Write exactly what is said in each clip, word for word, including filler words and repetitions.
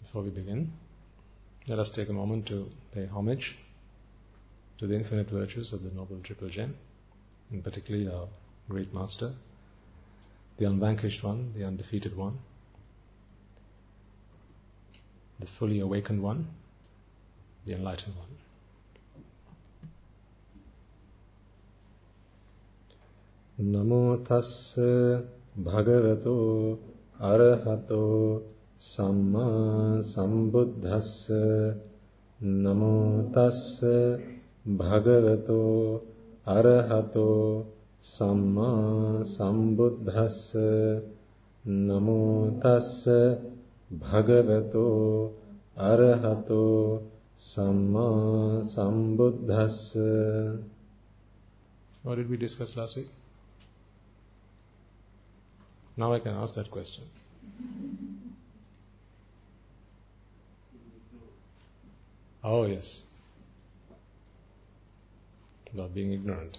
Before we begin, let us take a moment to pay homage to the infinite virtues of the Noble Triple Gem, and particularly our great Master, the unvanquished one, the undefeated one, the fully awakened one, the enlightened one. Namo tassa bhagavato arahato samma sambuddhassa. Namo tassa bhagavato arahato samma sambuddhassa. Namo tassa bhagavato arahato samma sambuddhassa. What did we discuss last week? Now I can ask that question. Oh yes, about being ignorant.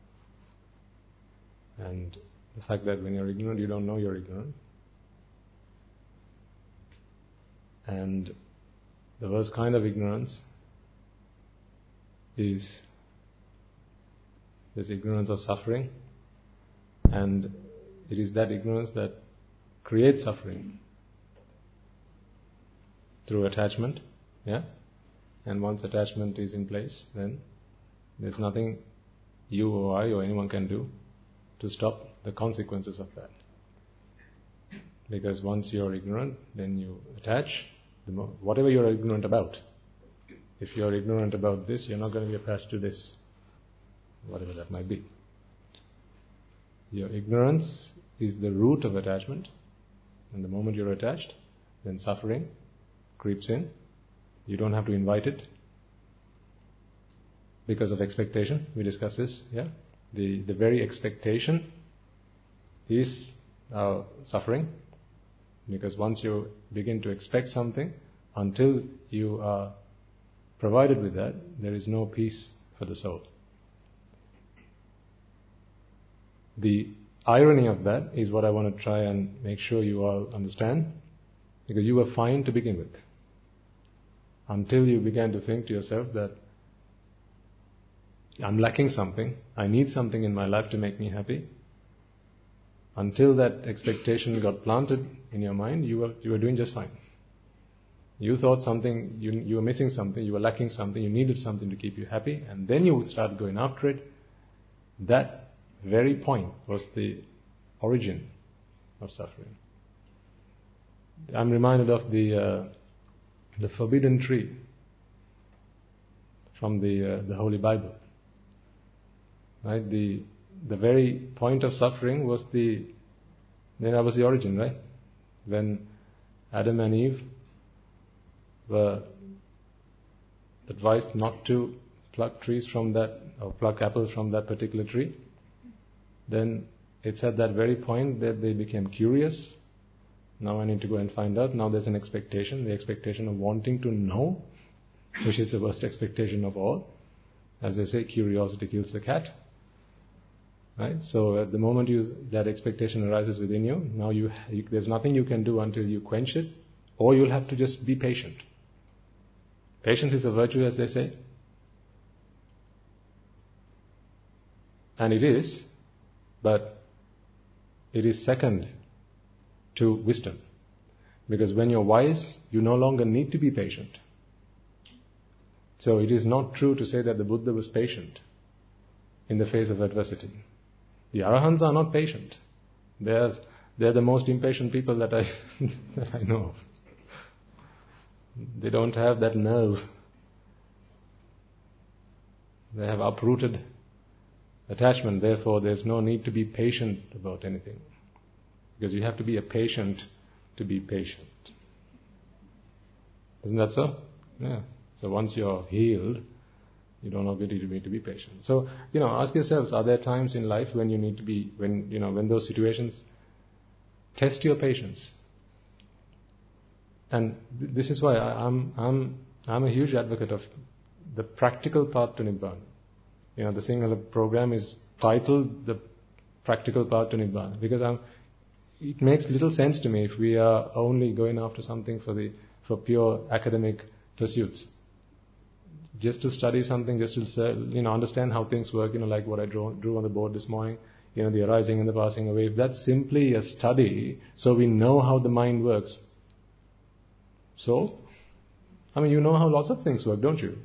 And the fact that when you're ignorant, you don't know you're ignorant. And the worst kind of ignorance is this ignorance of suffering, and it is that ignorance that creates suffering through attachment, yeah? And once attachment is in place, then there's nothing you or I or anyone can do to stop the consequences of that. Because once you're ignorant, then you attach, the mo- whatever you're ignorant about. If you're ignorant about this, you're not going to be attached to this, whatever that might be. Your ignorance is the root of attachment, and the moment you're attached, then suffering creeps in. You don't have to invite it because of expectation. We discussed this, yeah? The the very expectation is uh, suffering, because once you begin to expect something, until you are provided with that, there is no peace for the soul. The irony of that is what I want to try and make sure you all understand, because you were fine to begin with, until you began to think to yourself that I'm lacking something, I need something in my life to make me happy. Until that expectation got planted in your mind, you were you were doing just fine. You thought something, you, you were missing something, you were lacking something, you needed something to keep you happy, and then you started going after it. That very point was the origin of suffering. I'm reminded of the uh, the forbidden tree from the uh, the Holy Bible. Right, the the very point of suffering was the then that was the origin, right? When Adam and Eve were advised not to pluck trees from that, or pluck apples from that particular tree, then it's at that very point that they became curious. Now I need to go and find out. Now there's an expectation, the expectation of wanting to know, which is the worst expectation of all. As they say, curiosity kills the cat. Right? So at the moment you, that expectation arises within you, now you, you there's nothing you can do until you quench it, or you'll have to just be patient. Patience is a virtue, as they say. And it is, but it is second to wisdom. Because when you're wise, you no longer need to be patient. So it is not true to say that the Buddha was patient in the face of adversity. The Arahants are not patient. They're, they're the most impatient people that I that I know of. They don't have that nerve. They have uprooted attachment, therefore there's no need to be patient about anything. Because you have to be a patient to be patient. Isn't that so? Yeah. So once you're healed, you don't longer need to be, to be patient. So, you know, ask yourselves, are there times in life when you need to be, when, you know, when those situations test your patience? And th- this is why I, I'm, I'm, I'm a huge advocate of the practical path to Nibbana. You know, the Sinhala program is titled The Practical Path to Nibbana, because I'm, it makes little sense to me if we are only going after something for the for pure academic pursuits. Just to study something, just to you know understand how things work, you know, like what I drew, drew on the board this morning, you know, the arising and the passing away. If that's simply a study, so we know how the mind works. So, I mean, you know how lots of things work, don't you?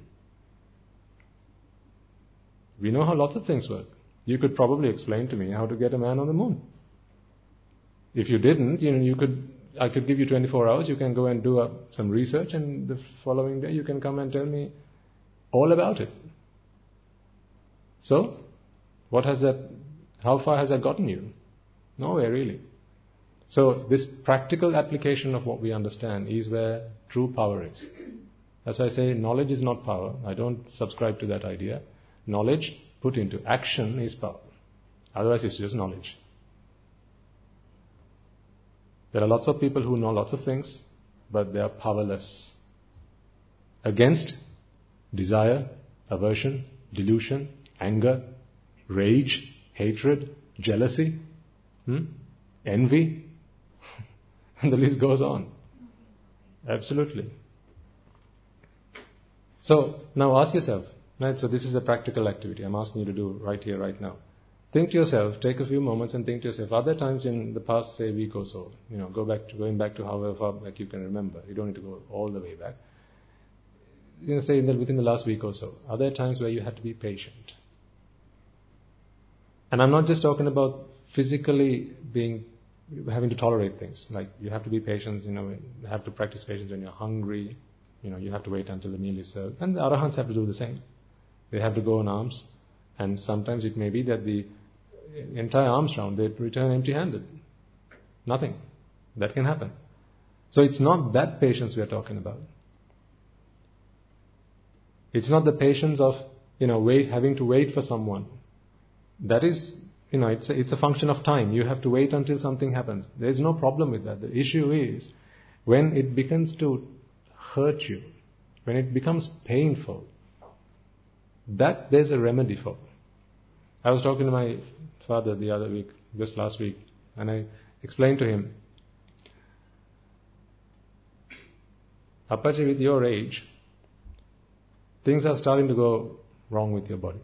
We know how lots of things work. You could probably explain to me how to get a man on the moon. If you didn't, you know, you could. I could give you twenty-four hours. You can go and do uh, some research, and the following day you can come and tell me all about it. So, what has that? How far has that gotten you? Nowhere really. So, this practical application of what we understand is where true power is. As I say, knowledge is not power. I don't subscribe to that idea. Knowledge put into action is power. Otherwise, it's just knowledge. There are lots of people who know lots of things, but they are powerless against desire, aversion, delusion, anger, rage, hatred, jealousy, hmm? envy, and the list goes on. Absolutely. So, now ask yourself, right? So this is a practical activity I'm asking you to do right here, right now. Think to yourself, take a few moments and think to yourself, are there times in the past, say, week or so, you know, go back to, going back to however far back you can remember. You don't need to go all the way back. You know, say in the, within the last week or so, are there times where you had to be patient? And I'm not just talking about physically being, having to tolerate things. Like you have to be patient, you know, you have to practice patience when you're hungry. You know, you have to wait until the meal is served. And the arahants have to do the same. They have to go on alms. And sometimes it may be that the entire alms round, they return empty-handed. Nothing. That can happen. So it's not that patience we are talking about. It's not the patience of, you know, wait, having to wait for someone. That is, you know, it's a, it's a function of time. You have to wait until something happens. There is no problem with that. The issue is when it begins to hurt you, when it becomes painful, that there's a remedy for. I was talking to my father the other week, just last week, and I explained to him, Appaji, with your age, things are starting to go wrong with your body.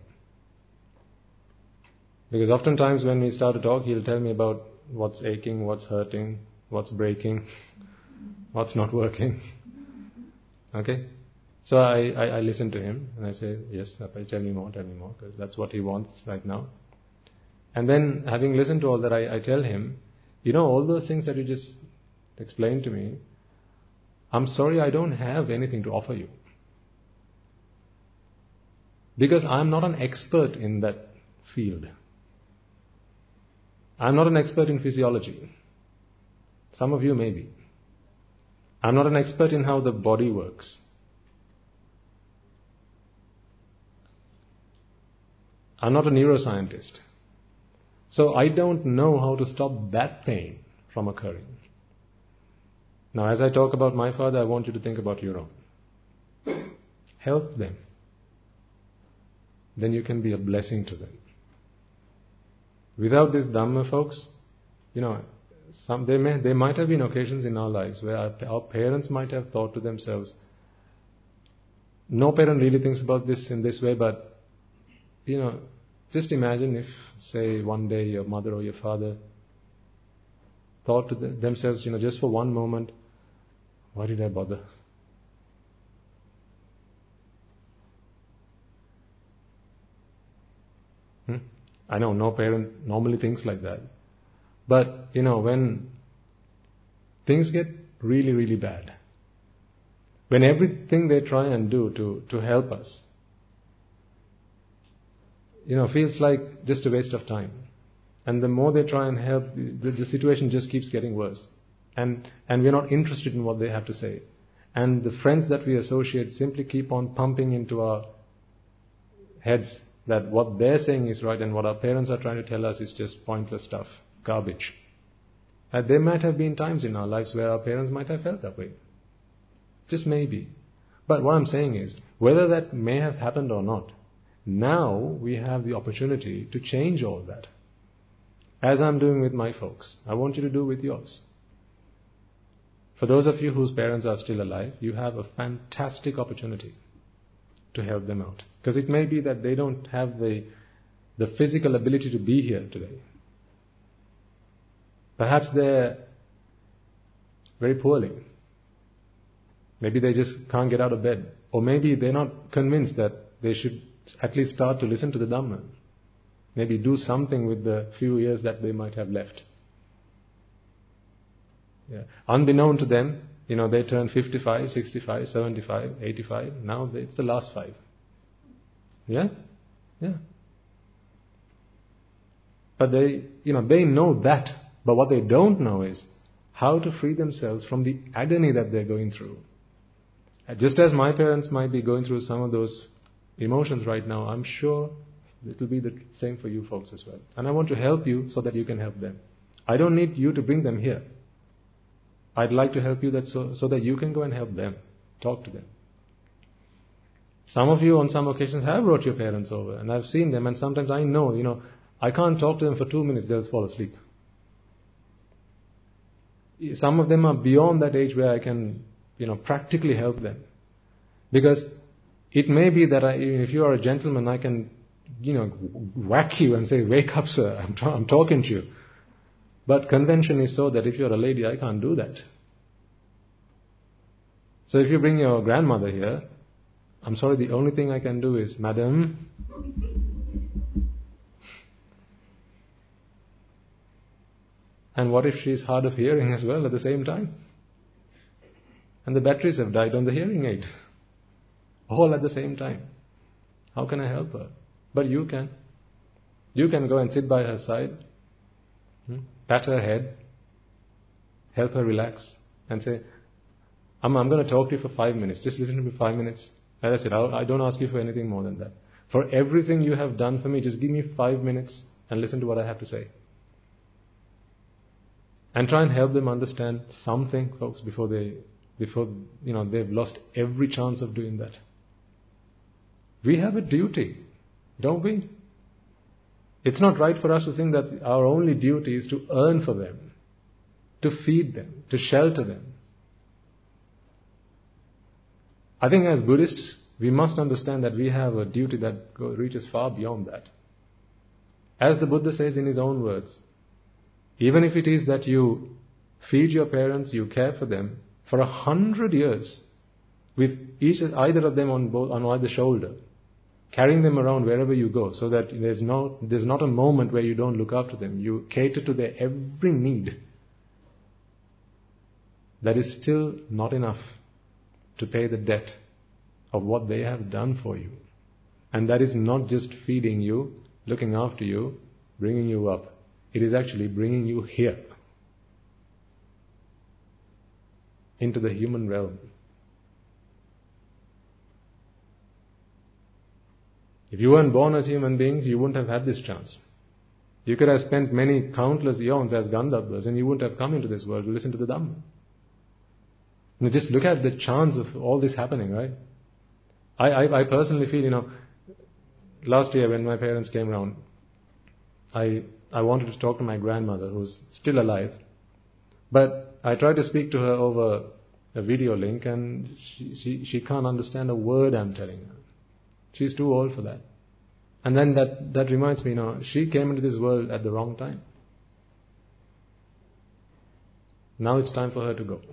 Because oftentimes when we start to talk, he'll tell me about what's aching, what's hurting, what's breaking, what's not working. Okay? So I, I, I listen to him and I say, yes, Appaji, tell me more, tell me more, because that's what he wants right now. And then having listened to all that, I, I tell him, you know, all those things that you just explained to me, I'm sorry I don't have anything to offer you. Because I'm not an expert in that field. I'm not an expert in physiology. Some of you may be. I'm not an expert in how the body works. I'm not a neuroscientist. So I don't know how to stop that pain from occurring. Now, as I talk about my father, I want you to think about your own. Help them. Then you can be a blessing to them. Without this Dhamma, folks, you know, some there may there might have been occasions in our lives where our, our parents might have thought to themselves, no parent really thinks about this in this way, but you know, just imagine if, say, one day your mother or your father thought to the, themselves, you know, just for one moment, why did I bother? Hmm? I know no parent normally thinks like that. But, you know, when things get really, really bad, when everything they try and do to, to help us, you know, feels like just a waste of time. And the more they try and help, the, the situation just keeps getting worse. And, and we're not interested in what they have to say. And the friends that we associate simply keep on pumping into our heads that what they're saying is right and what our parents are trying to tell us is just pointless stuff, garbage. And there might have been times in our lives where our parents might have felt that way. Just maybe. But what I'm saying is, whether that may have happened or not, now we have the opportunity to change all that. as I'm doing with my folks. I want you to do with yours. For those of you whose parents are still alive, you have a fantastic opportunity to help them out. Because it may be that they don't have the, the physical ability to be here today. Perhaps they're very poorly. Maybe they just can't get out of bed. Or maybe they're not convinced that they should at least start to listen to the Dhamma. Maybe do something with the few years that they might have left. Yeah. Unbeknown to them, you know, they turn fifty-five, sixty-five, seventy-five, eighty-five. Now it's the last five. Yeah? Yeah. But they, you know, they know that. But what they don't know is how to free themselves from the agony that they're going through. Just as my parents might be going through some of those emotions right now, I'm sure it will be the same for you folks as well. And I want to help you so that you can help them. I don't need you to bring them here. I'd like to help you that so, so that you can go and help them. Talk to them. Some of you on some occasions have brought your parents over, and I've seen them, and sometimes I know, you know, I can't talk to them for two minutes, they'll fall asleep. Some of them are beyond that age where I can, you know, practically help them. Because it may be that I, if you are a gentleman, I can, you know, whack you and say, wake up, sir, I'm, ta- I'm talking to you. But convention is so that if you're a lady, I can't do that. So if you bring your grandmother here, I'm sorry, the only thing I can do is, Madam, and what if she's hard of hearing as well at the same time? And the batteries have died on the hearing aid. All at the same time. How can I help her? But you can. You can go and sit by her side, hmm, pat her head, help her relax, and say, I'm, I'm going to talk to you for five minutes. Just listen to me five minutes. As I said, I'll, I don't ask you for anything more than that. For everything you have done for me, just give me five minutes and listen to what I have to say. And try and help them understand something, folks, before they, before, you know, they've lost every chance of doing that. We have a duty, don't we? It's not right for us to think that our only duty is to earn for them, to feed them, to shelter them. I think as Buddhists, we must understand that we have a duty that go, reaches far beyond that. As the Buddha says in his own words, even if it is that you feed your parents, you care for them for a hundred years, with each either of them on both on either shoulder, carrying them around wherever you go, so that there's no there's not a moment where you don't look after them. You cater to their every need. That is still not enough to pay the debt of what they have done for you. And that is not just feeding you, looking after you, bringing you up. It is actually bringing you here, into the human realm. If you weren't born as human beings, you wouldn't have had this chance. You could have spent many countless eons as Gandharvas and you wouldn't have come into this world to listen to the Dhamma. Now just look at the chance of all this happening, right? I, I, I personally feel, you know, last year when my parents came around, I I wanted to talk to my grandmother who's still alive. But I tried to speak to her over a video link and she, she, she can't understand a word I'm telling her. She's too old for that. And then that, that reminds me, you know, she came into this world at the wrong time. Now it's time for her to go.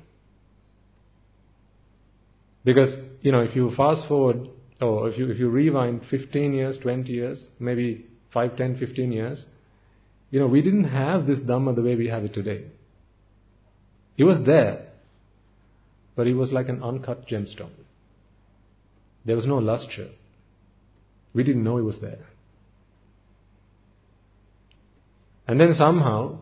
Because, you know, if you fast forward, or if you if you rewind fifteen years, twenty years, maybe five, ten, fifteen years, you know, we didn't have this Dhamma the way we have it today. It was there, but it was like an uncut gemstone. There was no luster. We didn't know it was there. And then somehow,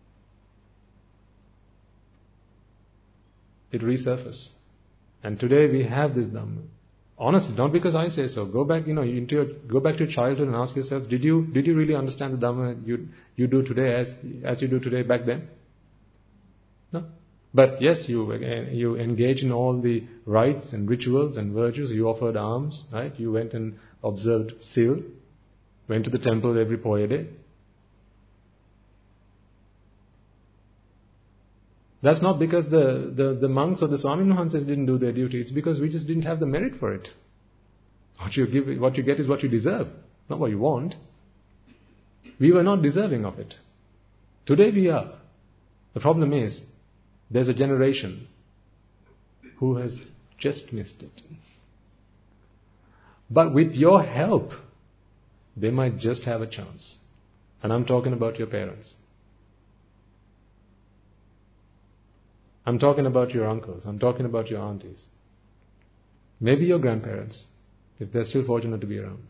it resurfaced. And today we have this Dhamma. Honestly, not because I say so. Go back, you know, into your, go back to your childhood and ask yourself, did you did you really understand the Dhamma you you do today as as you do today back then? No. But yes, you you engage in all the rites and rituals and virtues. You offered alms, right? You went and observed Sil, went to the temple every Poya day. That's not because the, the, the monks or the Swami Mahansis didn't do their duty. It's because we just didn't have the merit for it. What you give, what you get is what you deserve, not what you want. We were not deserving of it. Today we are. The problem is, there's a generation who has just missed it. But with your help, they might just have a chance. And I'm talking about your parents. I'm talking about your uncles. I'm talking about your aunties. Maybe your grandparents, if they're still fortunate to be around.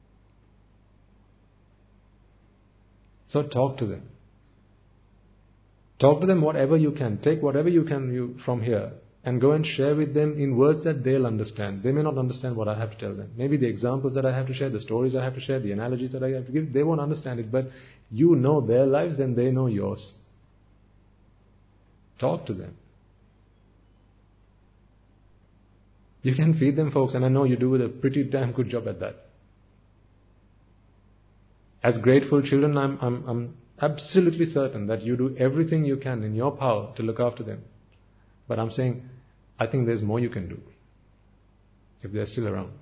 So talk to them. Talk to them whatever you can. Take whatever you can you, from here and go and share with them in words that they'll understand. They may not understand what I have to tell them. Maybe the examples that I have to share, the stories I have to share, the analogies that I have to give, they won't understand it. But you know their lives and they know yours. Talk to them. You can feed them, folks, and I know you do a pretty damn good job at that. As grateful children, I'm, I'm, I'm absolutely certain that you do everything you can in your power to look after them. But I'm saying, I think there's more you can do if they're still around.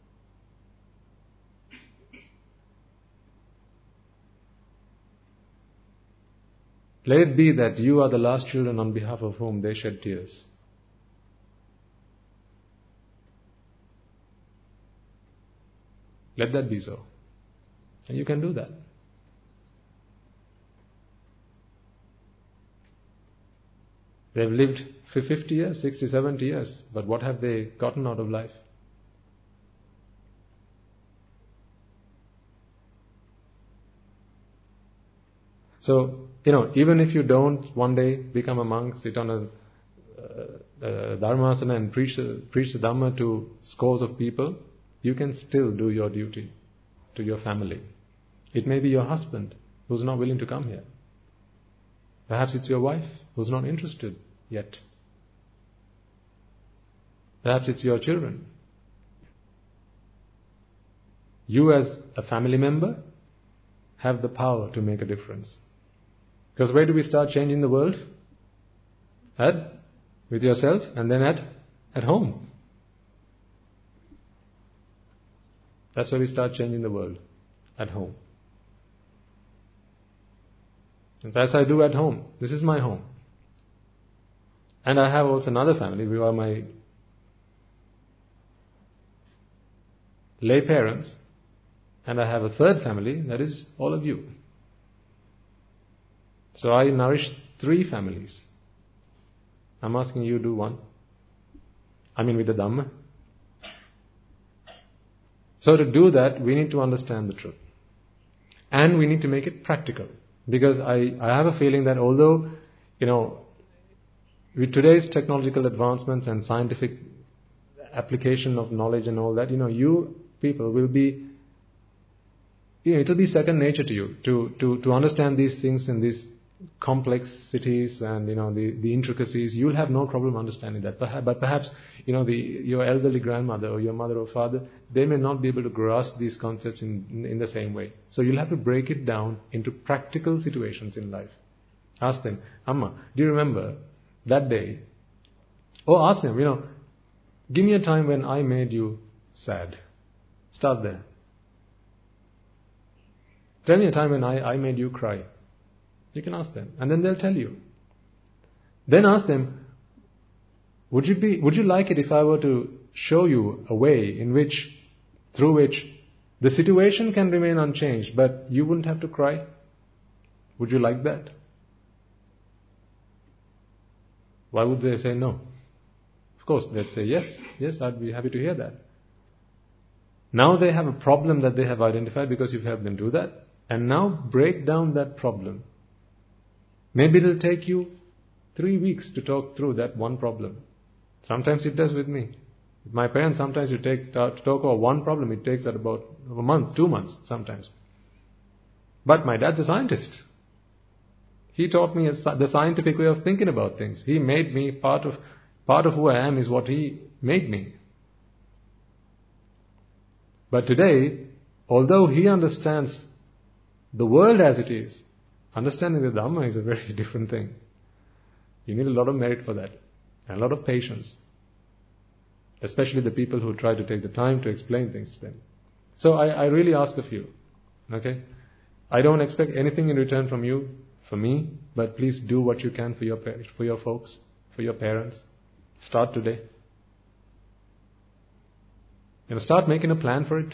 Let it be that you are the last children on behalf of whom they shed tears. Let that be so. And you can do that. They've lived for fifty years, sixty, seventy years, but what have they gotten out of life? So, you know, even if you don't one day become a monk, sit on a uh, uh, dharmasana and preach, uh, preach the Dhamma to scores of people, you can still do your duty to your family. It may be your husband who's not willing to come here. Perhaps it's your wife who's not interested yet. Perhaps it's your children. You as a family member have the power to make a difference. Because where do we start changing the world? At? With yourself, and then at? At home. That's where we start changing the world. At home. And as I do at home, this is my home. And I have also another family, who are my lay parents. And I have a third family, that is all of you. So I nourish three families. I'm asking you to do one. I mean with the Dhamma. So to do that, we need to understand the truth. And we need to make it practical. Because I, I have a feeling that although, you know, with today's technological advancements and scientific application of knowledge and all that, you know, you people will be, you know, it will be second nature to you to, to, to understand these things in these complexities and, you know, the, the intricacies. You'll have no problem understanding that. But perhaps, you know, the, your elderly grandmother or your mother or father, they may not be able to grasp these concepts in, in the same way. So you'll have to break it down into practical situations in life. Ask them, Amma, do you remember that day? Or ask them, you know, give me a time when I made you sad. Start there. Tell me a time when I, I made you cry. You can ask them. And then they'll tell you. Then ask them, would you be, would you like it if I were to show you a way in which, through which the situation can remain unchanged, but you wouldn't have to cry? Would you like that? Why would they say no? Of course, they'd say yes, yes, I'd be happy to hear that. Now they have a problem that they have identified because you've helped them do that. And now break down that problem. Maybe it'll take you three weeks to talk through that one problem. Sometimes it does with me. With my parents, sometimes you take to talk about one problem, it takes about a month, two months sometimes. But my dad's a scientist. He taught me the scientific way of thinking about things. He made me part of part of who I am is what he made me. But today, although he understands the world as it is, understanding the Dhamma is a very different thing. You need a lot of merit for that. And a lot of patience. Especially the people who try to take the time to explain things to them. So I, I really ask of you, okay? I don't expect anything in return from you, for me, but please do what you can for your for your folks, for your parents. Start today. You know, start making a plan for it.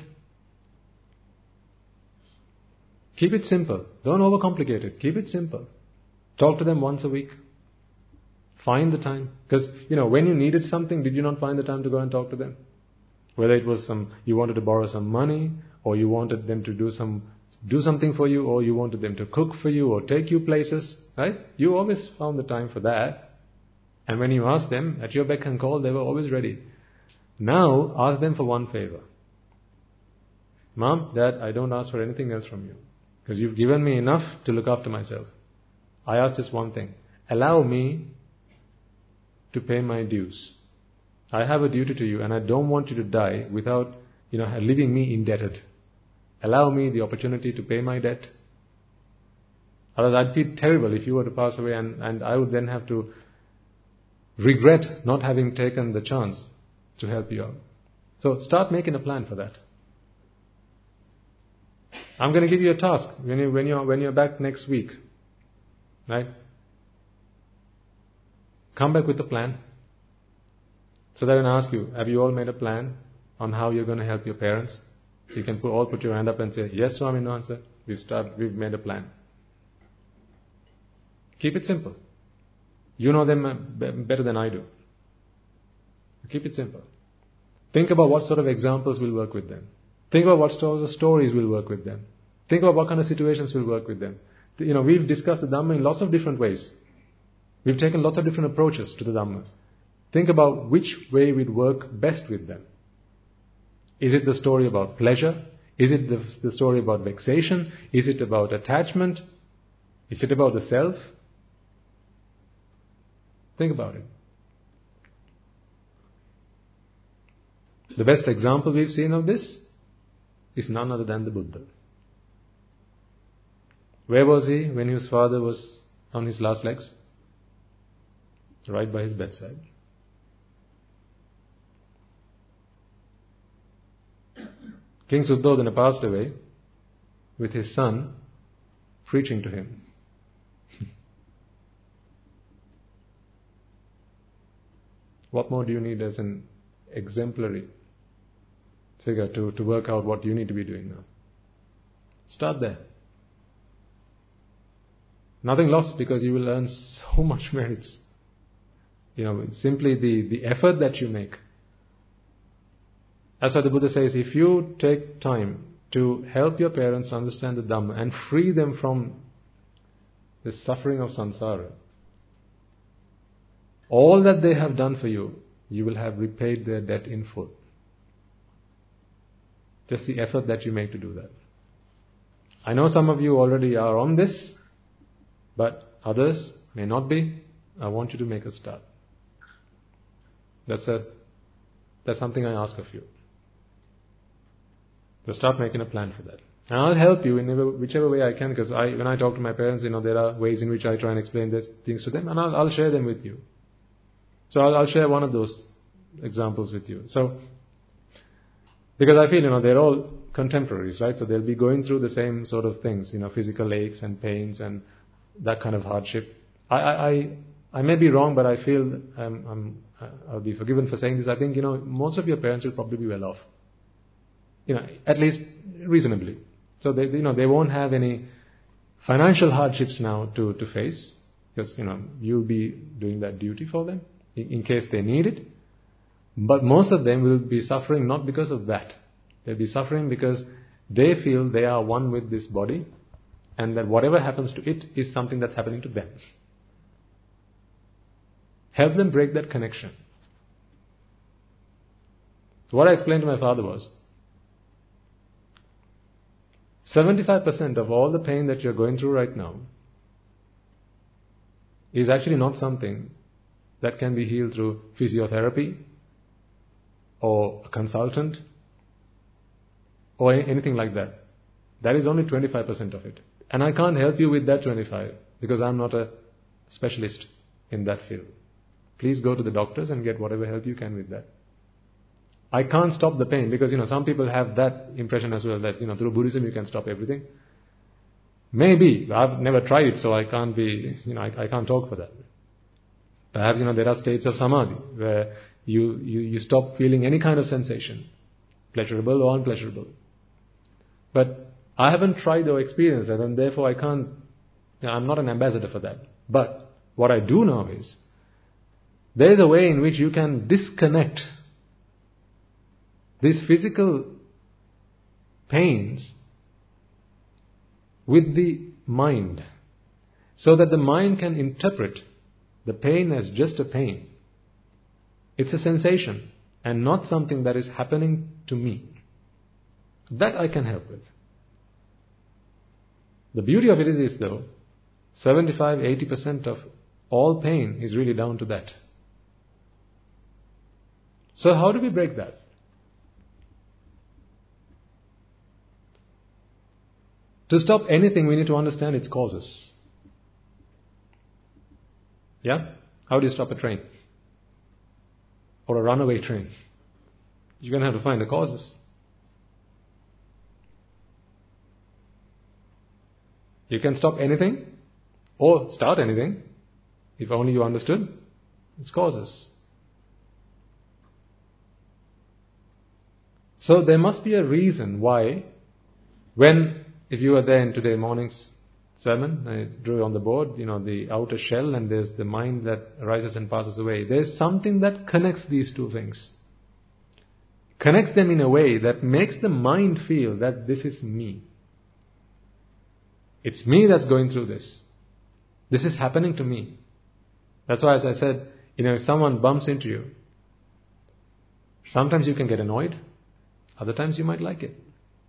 Keep it simple. Don't overcomplicate it. Keep it simple. Talk to them once a week. Find the time. Because, you know, when you needed something, did you not find the time to go and talk to them? Whether it was some, you wanted to borrow some money, or you wanted them to do some, do something for you, or you wanted them to cook for you, or take you places, right? You always found the time for that. And when you asked them, at your beck and call, they were always ready. Now, ask them for one favor. Mom, Dad, I don't ask for anything else from you. Because you've given me enough to look after myself. I ask just one thing. Allow me to pay my dues. I have a duty to you, and I don't want you to die without, you know, leaving me indebted. Allow me the opportunity to pay my debt. Otherwise, I'd feel terrible if you were to pass away, and, and I would then have to regret not having taken the chance to help you out. So start making a plan for that. I'm going to give you a task when you when you when you're back next week, right? Come back with a plan. So that when I ask you, have you all made a plan on how you're going to help your parents? So you can put, all put your hand up and say, yes, Swami, no answer. We've started, we've made a plan. Keep it simple. You know them better than I do. Keep it simple. Think about what sort of examples will work with them. Think about what sort of stories will work with them. Think about what kind of situations will work with them. You know, we've discussed the Dhamma in lots of different ways. We've taken lots of different approaches to the Dhamma. Think about which way would work best with them. Is it the story about pleasure? Is it the, the story about vexation? Is it about attachment? Is it about the self? Think about it. The best example we've seen of this is none other than the Buddha. Where was he when his father was on his last legs? Right by his bedside. King Suddhodana passed away with his son preaching to him. What more do you need as an exemplary figure to, to work out what you need to be doing now? Start there. Nothing lost, because you will earn so much merits. You know, simply the, the effort that you make. That's why the Buddha says, if you take time to help your parents understand the Dhamma and free them from the suffering of samsara, all that they have done for you, you will have repaid their debt in full. Just the effort that you make to do that. I know some of you already are on this, but others may not be. I want you to make a start. That's a that's something I ask of you. So start making a plan for that. And I'll help you in whichever way I can, because I, when I talk to my parents, you know, there are ways in which I try and explain these things to them, and I'll, I'll share them with you. So I'll, I'll share one of those examples with you. So, because I feel, you know, they're all contemporaries, right? So they'll be going through the same sort of things, you know, physical aches and pains and that kind of hardship. I, I, I, I may be wrong, but I feel um, I'm, I'll be forgiven for saying this. I think, you know, most of your parents will probably be well off. You know, at least reasonably. So they, you know, they won't have any financial hardships now to, to face, because, you know, you'll be doing that duty for them in, in case they need it. But most of them will be suffering not because of that. They'll be suffering because they feel they are one with this body, and that whatever happens to it is something that's happening to them. Help them break that connection. So what I explained to my father was, seventy-five percent of all the pain that you're going through right now is actually not something that can be healed through physiotherapy or a consultant or anything like that. That is only twenty-five percent of it. And I can't help you with that twenty-five because I'm not a specialist in that field. Please go to the doctors and get whatever help you can with that. I can't stop the pain because, you know, some people have that impression as well that, you know, through Buddhism you can stop everything. Maybe. I've never tried it, so I can't be, you know, I, I can't talk for that. Perhaps, you know, there are states of samadhi where you, you, you stop feeling any kind of sensation, pleasurable or unpleasurable. But I haven't tried or experienced that, and therefore I can't, you know, I'm not an ambassador for that. But what I do know is, there is a way in which you can disconnect these physical pains with the mind, so that the mind can interpret the pain as just a pain. It's a sensation and not something that is happening to me. That I can help with. The beauty of it is though, seventy-five to eighty percent of all pain is really down to that. So how do we break that? To stop anything, we need to understand its causes. Yeah? How do you stop a train? Or a runaway train? You're going to have to find the causes. You can stop anything or start anything if only you understood its causes. So there must be a reason why, when, if you were there in today morning's sermon, I drew on the board, you know, the outer shell and there's the mind that arises and passes away. There's something that connects these two things. Connects them in a way that makes the mind feel that this is me. It's me that's going through this. This is happening to me. That's why, as I said, you know, if someone bumps into you, sometimes you can get annoyed, other times you might like it.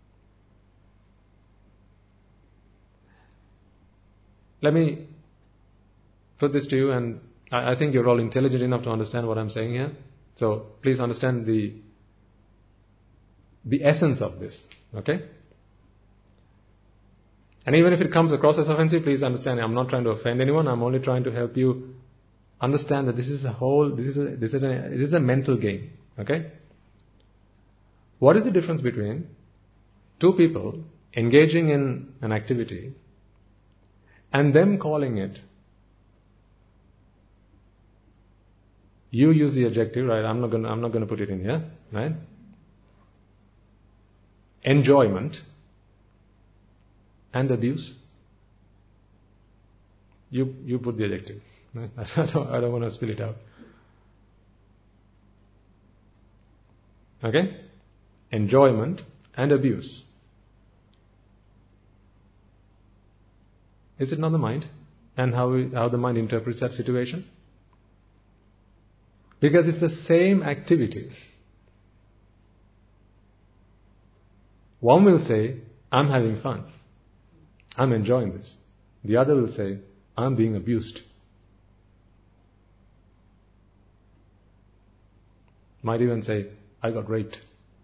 Let me put this to you, and I, I think you're all intelligent enough to understand what I'm saying here. So please understand the the essence of this, okay? And even if it comes across as offensive, please understand I'm not trying to offend anyone. I'm only trying to help you understand that this is a whole, this is a, this is a, this is a mental game, okay? What is the difference between two people engaging in an activity and them calling it, you use the adjective, right? I'm not going to, I'm not going to put it in here, right? Enjoyment and abuse. You you put the adjective. Right? I don't, I don't want to spill it out. Okay? Enjoyment and abuse. Is it not the mind? And how we, how the mind interprets that situation? Because it's the same activity. One will say, I'm having fun. I'm enjoying this. The other will say, I'm being abused. Might even say, I got raped.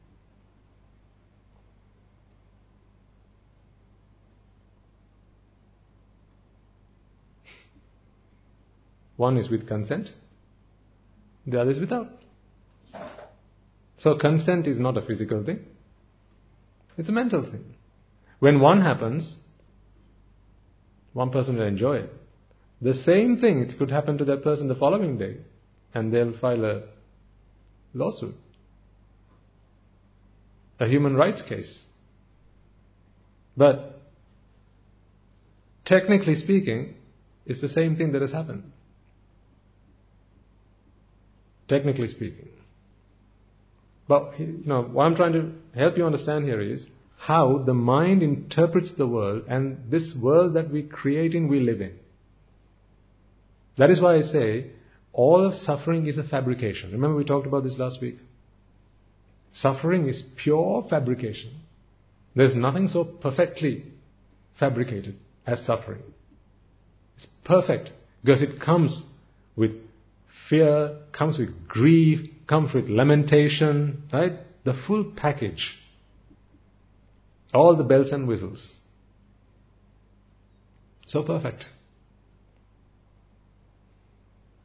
One is with consent, the other is without. So consent is not a physical thing. It's a mental thing. When one happens, one person will enjoy it. The same thing, it could happen to that person the following day, and they'll file a lawsuit. A human rights case. But technically speaking, it's the same thing that has happened. Technically speaking. But, you know, what I'm trying to help you understand here is how the mind interprets the world, and this world that we create in, we live in. That is why I say, all of suffering is a fabrication. Remember we talked about this last week? Suffering is pure fabrication. There's nothing so perfectly fabricated as suffering. It's perfect because it comes with fear, comes with grief, comes with lamentation, right? The full package. All the bells and whistles. So perfect.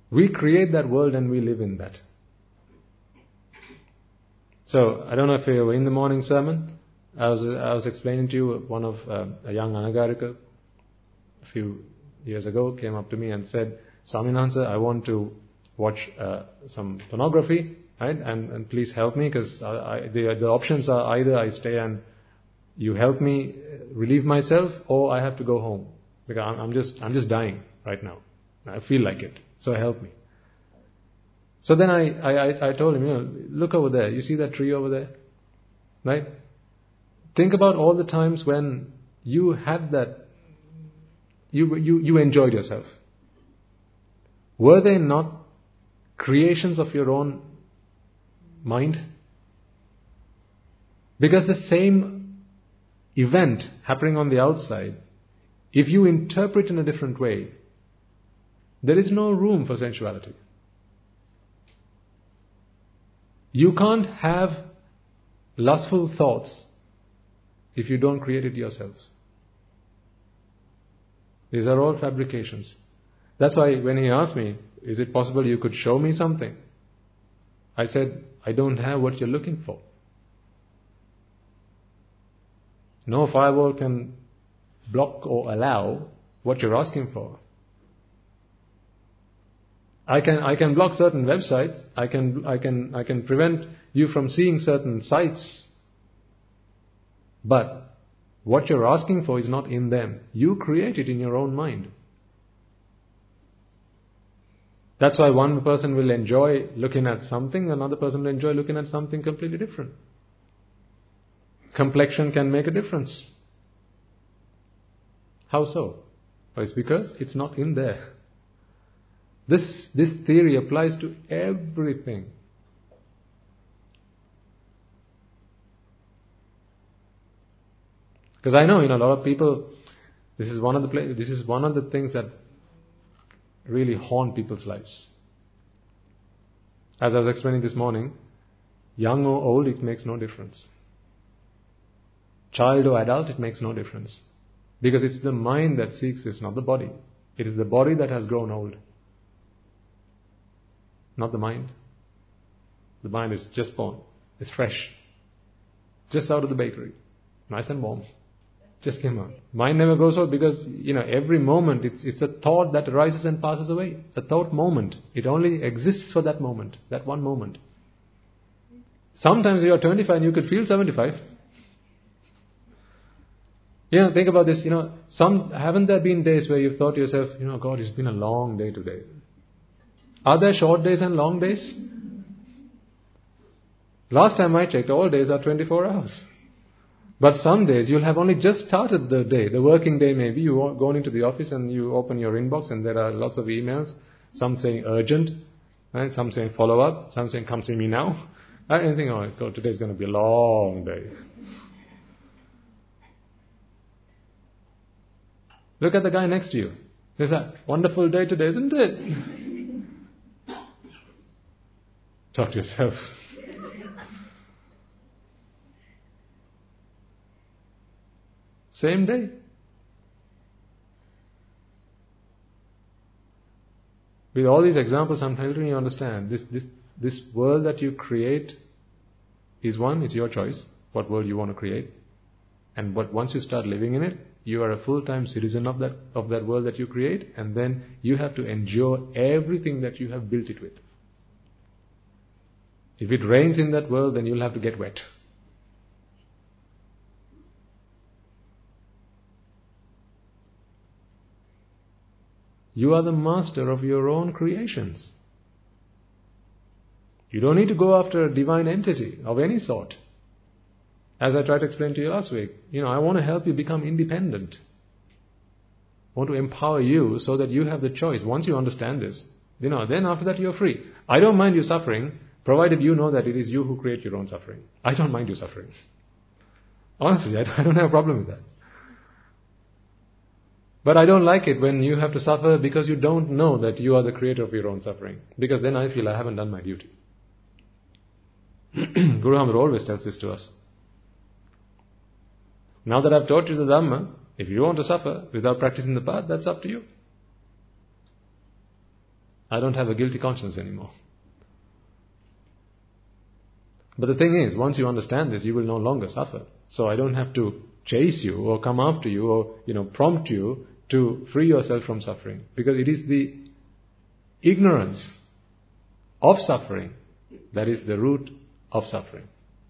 We create that world and we live in that. So, I don't know if you were in the morning sermon. I was I was explaining to you, one of uh, a young Anagarika a few years ago came up to me and said, Swaminathan, I want to watch uh, some pornography, right? And, and please help me, because I, I, the, the options are either I stay and you help me relieve myself, or I have to go home, because I'm, I'm just I'm just dying right now. I feel like it, so help me. So then I, I, I told him, you know, look over there. You see that tree over there? Right? Think about all the times when you had that, you, you, you enjoyed yourself. Were they not creations of your own mind? Because the same event happening on the outside, if you interpret in a different way, there is no room for sensuality. You can't have lustful thoughts if you don't create it yourself. These are all fabrications. That's why when he asked me, is it possible you could show me something? I said, I don't have what you're looking for. No firewall can block or allow what you're asking for. I can I can block certain websites. I can I can I can prevent you from seeing certain sites. But what you're asking for is not in them. You create it in your own mind. That's why one person will enjoy looking at something, another person will enjoy looking at something completely different. Complexion can make a difference. How so? Well, it's because it's not in there. This, this theory applies to everything. Because I know, you know, a lot of people, this is one of the play, this is one of the things that really haunt people's lives. As I was explaining this morning, young or old, it makes no difference. Child or adult, it makes no difference. Because it's the mind that seeks this, not the body. It is the body that has grown old. Not the mind. The mind is just born. It's fresh. Just out of the bakery. Nice and warm. Just came out. Mind never grows old because, you know, every moment it's it's a thought that arises and passes away. It's a thought moment. It only exists for that moment. That one moment. Sometimes you are twenty-five and you could feel seventy-five. You know, think about this, you know, some, haven't there been days where you've thought to yourself, you know, God, it's been a long day today. Are there short days and long days? Last time I checked, all days are twenty-four hours. But some days you'll have only just started the day, the working day maybe. You go into the office and you open your inbox and there are lots of emails. Some saying urgent, right? Some saying follow up, some saying come see me now. Right? And you think, oh God, today's going to be a long day. Look at the guy next to you. There's a wonderful day today, isn't it? Talk to yourself. Same day. With all these examples, I'm helping you understand this, this, this world that you create is one, it's your choice, what world you want to create. And but once you start living in it, you are a full-time citizen of that, of that world that you create, and then you have to endure everything that you have built it with. If it rains in that world, then you'll have to get wet. You are the master of your own creations. You don't need to go after a divine entity of any sort. As I tried to explain to you last week, you know, I want to help you become independent. I want to empower you so that you have the choice. Once you understand this, you know, then after that you're free. I don't mind you suffering, provided you know that it is you who create your own suffering. I don't mind you suffering. Honestly, I don't have a problem with that. But I don't like it when you have to suffer because you don't know that you are the creator of your own suffering. Because then I feel I haven't done my duty. Guru Hamar always tells this to us. Now that I've taught you the Dhamma, if you want to suffer without practicing the path, that's up to you. I don't have a guilty conscience anymore. But the thing is, once you understand this, you will no longer suffer. So I don't have to chase you or come after you or, you know, prompt you to free yourself from suffering. Because it is the ignorance of suffering that is the root of suffering.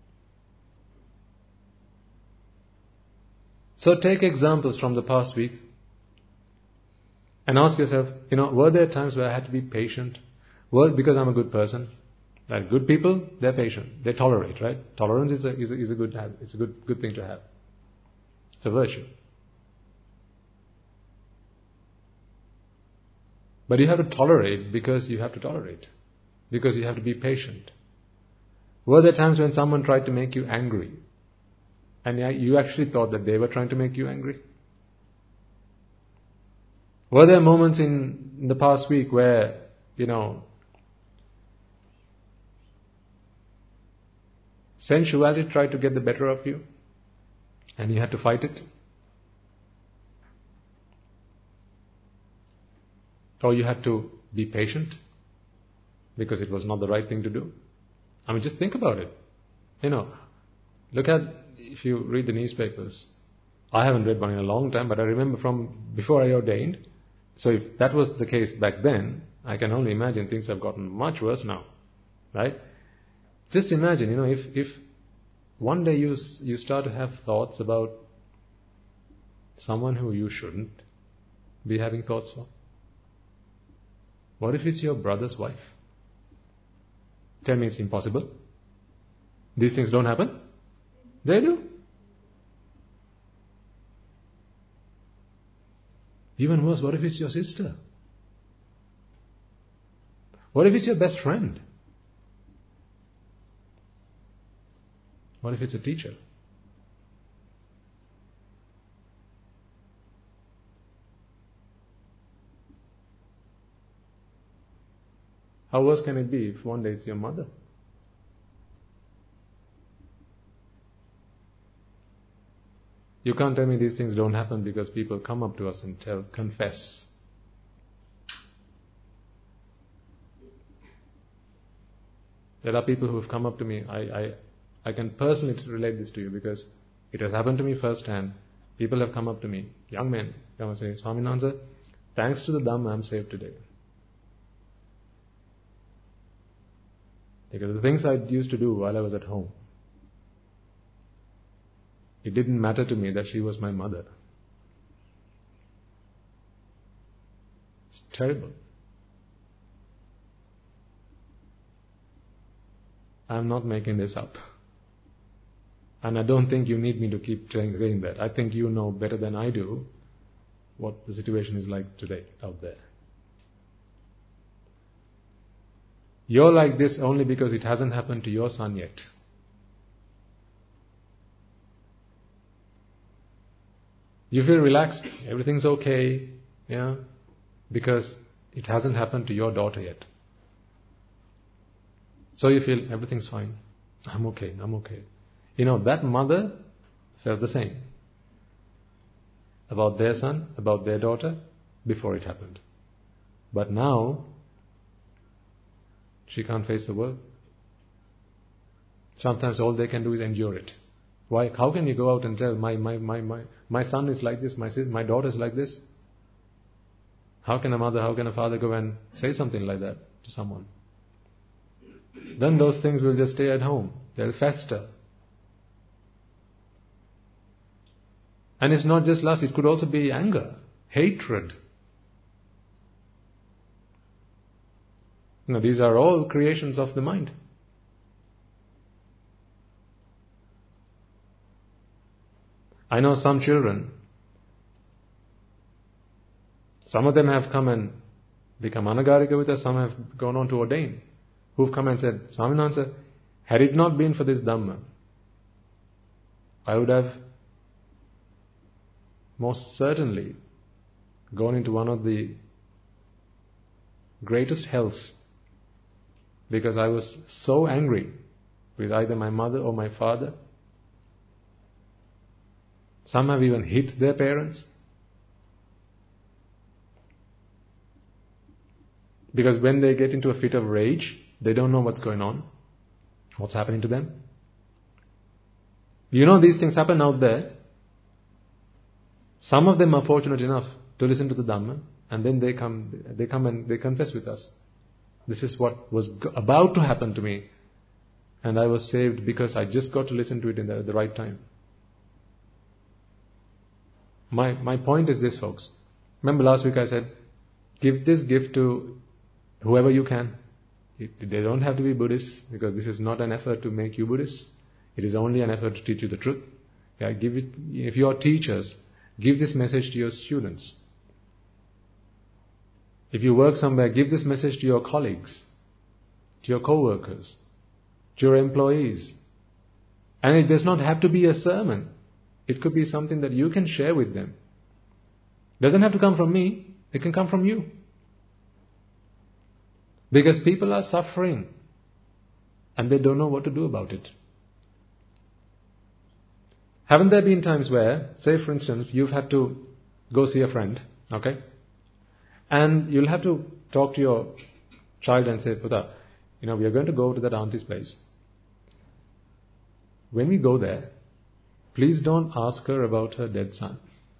So take examples from the past week and ask yourself, you know, were there times where I had to be patient? Well, because I'm a good person. Like good people, they're patient. They tolerate, right? Tolerance is a, is a, is a good habit. It's a good, good thing to have. It's a virtue. But you have to tolerate because you have to tolerate. Because you have to be patient. Were there times when someone tried to make you angry? And you actually thought that they were trying to make you angry? Were there moments in the past week where, you know, sensuality tried to get the better of you and you had to fight it? Or you had to be patient because it was not the right thing to do? I mean, just think about it. You know, look at, if you read the newspapers, I haven't read one in a long time, but I remember from before I ordained. So if that was the case back then, I can only imagine things have gotten much worse now, right? Just imagine, you know, if, if one day you you start to have thoughts about someone who you shouldn't be having thoughts for. What if it's your brother's wife? Tell me it's impossible. These things don't happen? They do. Even worse, what if it's your sister? What if it's your best friend? What if it's a teacher? How worse can it be if one day it's your mother? You can't tell me these things don't happen because people come up to us and tell, confess. There are people who have come up to me. I, I, I can personally relate this to you because it has happened to me firsthand. People have come up to me, young men, come and say, Swaminatha, thanks to the Dhamma, I'm saved today. Because the things I used to do while I was at home, it didn't matter to me that she was my mother. It's terrible. I'm not making this up. And I don't think you need me to keep saying that. I think you know better than I do what the situation is like today out there. You're like this only because it hasn't happened to your son yet. You feel relaxed, everything's okay, yeah, because it hasn't happened to your daughter yet. So you feel everything's fine. I'm okay, I'm okay. You know, that mother felt the same about their son, about their daughter, before it happened. But now, she can't face the world. Sometimes all they can do is endure it. Why? How can you go out and tell my my my my my son is like this, my sis, my daughter is like this? How can a mother, how can a father go and say something like that to someone? Then those things will just stay at home. They'll fester. And it's not just lust, it could also be anger, hatred. Now, these are all creations of the mind. I know some children, some of them have come and become anagarika with us, some have gone on to ordain, who've come and said, Swaminatha, had it not been for this Dhamma, I would have most certainly gone into one of the greatest hells because I was so angry with either my mother or my father. Some have even hit their parents. Because when they get into a fit of rage, they don't know what's going on, what's happening to them. You know these things happen out there. Some of them are fortunate enough to listen to the Dhamma, and then they come, they come and they confess with us. This is what was about to happen to me, and I was saved because I just got to listen to it in the, at the right time. My my point is this, folks. Remember last week I said, give this gift to whoever you can. It, they don't have to be Buddhists, because this is not an effort to make you Buddhists. It is only an effort to teach you the truth. Yeah, give it. If you are teachers, give this message to your students. If you work somewhere, give this message to your colleagues, to your co-workers, to your employees. And it does not have to be a sermon. It could be something that you can share with them. It doesn't have to come from me. It can come from you. Because people are suffering and they don't know what to do about it. Haven't there been times where, say for instance, you've had to go see a friend, okay? And you'll have to talk to your child and say, Puta, you know, we are going to go to that auntie's place. When we go there, please don't ask her about her dead son.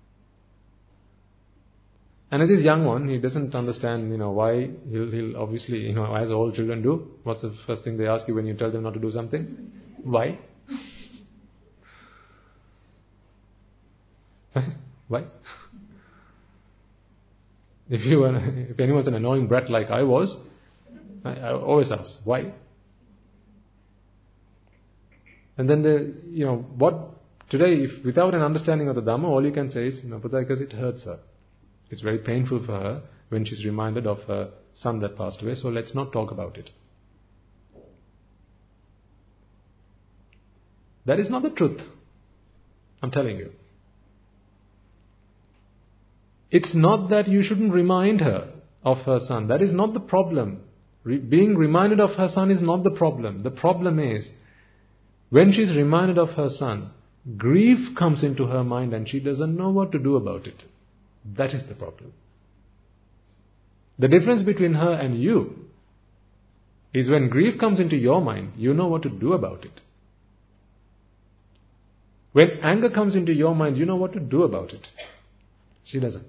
And this young one, he doesn't understand, you know, why. He'll, he'll obviously, you know, as all children do, what's the first thing they ask you when you tell them not to do something? Why? Why? If you were, if anyone's an annoying brat like I was, I, I always ask, why? And then they, you know, what today, if without an understanding of the Dhamma, all you can say is, you know, because it hurts her. It's very painful for her when she's reminded of her son that passed away, so let's not talk about it. That is not the truth. I'm telling you. It's not that you shouldn't remind her of her son. That is not the problem. Re- being reminded of her son is not the problem. The problem is, when she's reminded of her son, grief comes into her mind and she doesn't know what to do about it. That is the problem. The difference between her and you is when grief comes into your mind, you know what to do about it. When anger comes into your mind, you know what to do about it. She doesn't.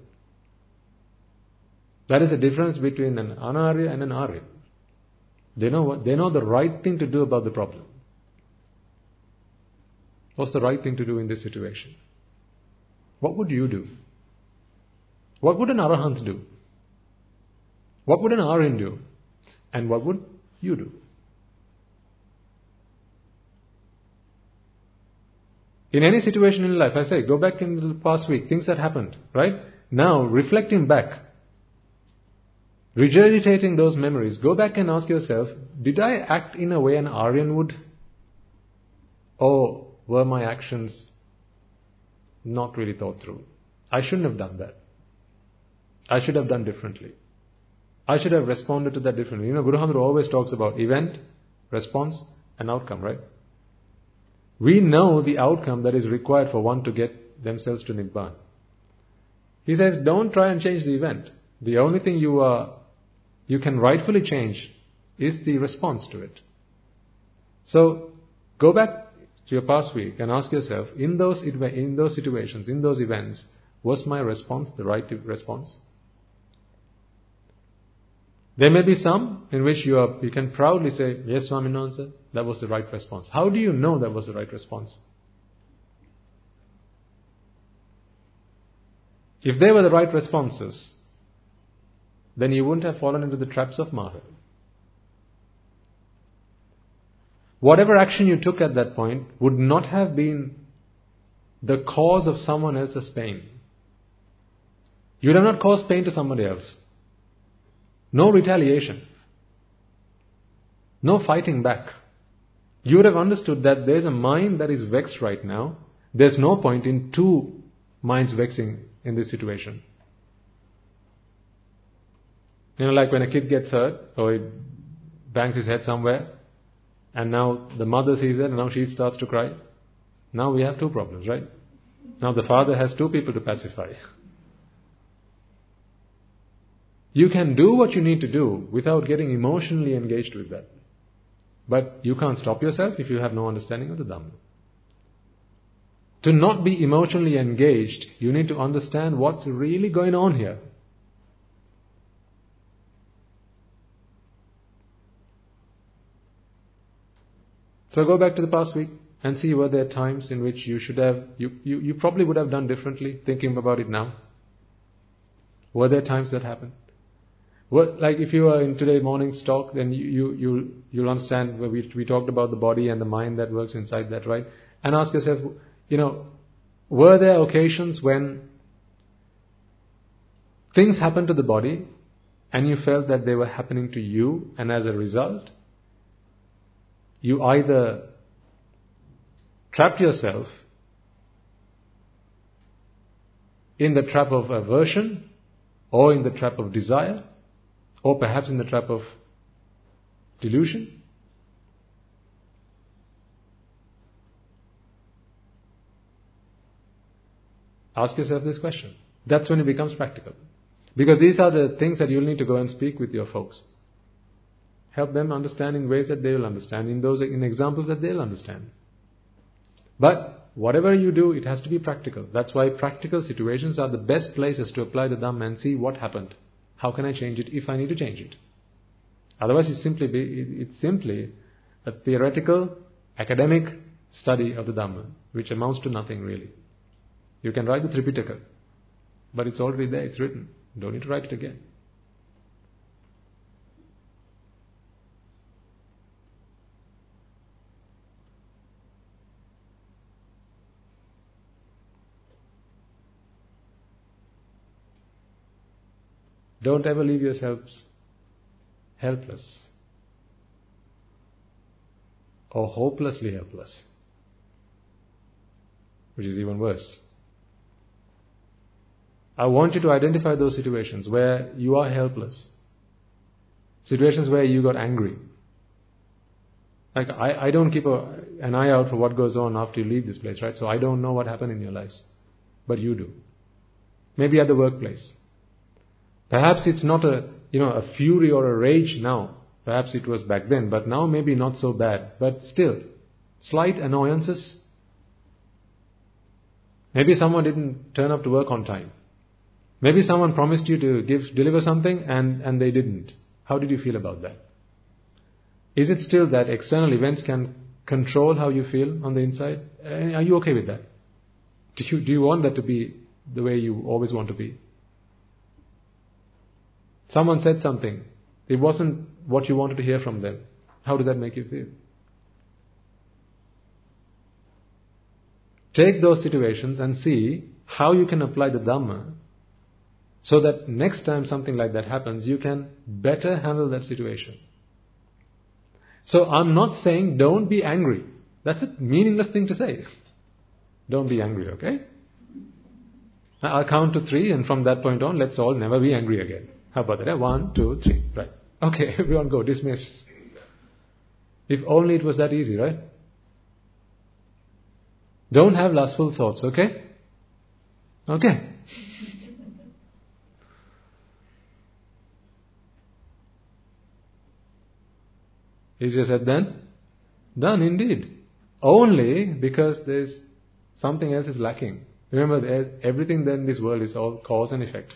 That is the difference between an Anarya and an Arya. They know what, they know the right thing to do about the problem. What's the right thing to do in this situation? What would you do? What would an Arahant do? What would an Aryan do? And what would you do? In any situation in life, I say, go back in the past week, things that happened, right? Now, reflecting back, regurgitating those memories, go back and ask yourself, did I act in a way an Aryan would? Or were my actions not really thought through? I shouldn't have done that. I should have done differently. I should have responded to that differently. You know, Guru Hamdru always talks about event, response, and outcome, right? We know the outcome that is required for one to get themselves to Nibbana. He says, don't try and change the event. The only thing you are, you can rightfully change is the response to it. So, go back to your past week and ask yourself, in those in those situations, in those events, was my response the right response? There may be some in which you are, you can proudly say, yes, Swaminathan, that was the right response. How do you know that was the right response? If they were the right responses, then you wouldn't have fallen into the traps of Maya. Whatever action you took at that point would not have been the cause of someone else's pain. You would have not caused pain to somebody else. No retaliation. No fighting back. You would have understood that there's a mind that is vexed right now. There's no point in two minds vexing in this situation. You know, like when a kid gets hurt or he bangs his head somewhere, and now the mother sees it and now she starts to cry. Now we have two problems, right? Now the father has two people to pacify. You can do what you need to do without getting emotionally engaged with that. But you can't stop yourself if you have no understanding of the Dhamma. To not be emotionally engaged, you need to understand what's really going on here. So go back to the past week and see, were there times in which you should have, you, you, you probably would have done differently, thinking about it now. Were there times that happened? Well, like if you were in today morning's talk, then you, you, you, you'll understand where we, we talked about the body and the mind that works inside that, right? And ask yourself, you know, were there occasions when things happened to the body and you felt that they were happening to you, and as a result, you either trapped yourself in the trap of aversion, or in the trap of desire, or perhaps in the trap of delusion? Ask yourself this question. That's when it becomes practical. Because these are the things that you'll need to go and speak with your folks. Help them understand in ways that they will understand, in those in examples that they'll understand. But whatever you do, it has to be practical. That's why practical situations are the best places to apply the Dhamma and see what happened. How can I change it if I need to change it? Otherwise, it's simply be, it's simply a theoretical, academic study of the Dhamma, which amounts to nothing really. You can write the Tripitaka, but it's already there, it's written. You don't need to write it again. Don't ever leave yourselves helpless or hopelessly helpless, which is even worse. I want you to identify those situations where you are helpless, situations where you got angry. Like I, I don't keep a, an eye out for what goes on after you leave this place, right? So I don't know what happened in your lives, but you do. Maybe at the workplace. Perhaps it's not a, you know, a fury or a rage now. Perhaps it was back then, but now maybe not so bad. But still, slight annoyances. Maybe someone didn't turn up to work on time. Maybe someone promised you to give, deliver something and, and they didn't. How did you feel about that? Is it still that external events can control how you feel on the inside? Are you okay with that? Do you, do you want that to be the way you always want to be? Someone said something. It wasn't what you wanted to hear from them. How does that make you feel? Take those situations and see how you can apply the Dhamma so that next time something like that happens, you can better handle that situation. So I'm not saying don't be angry. That's a meaningless thing to say. Don't be angry, okay? I'll count to three, and from that point on, let's all never be angry again. How about that? One, two, three. Right. Okay, everyone go. Dismiss. If only it was that easy, right? Don't have lustful thoughts, okay? Okay. Easier said than done, indeed. Only because there's something else is lacking. Remember, everything then in this world is all cause and effect.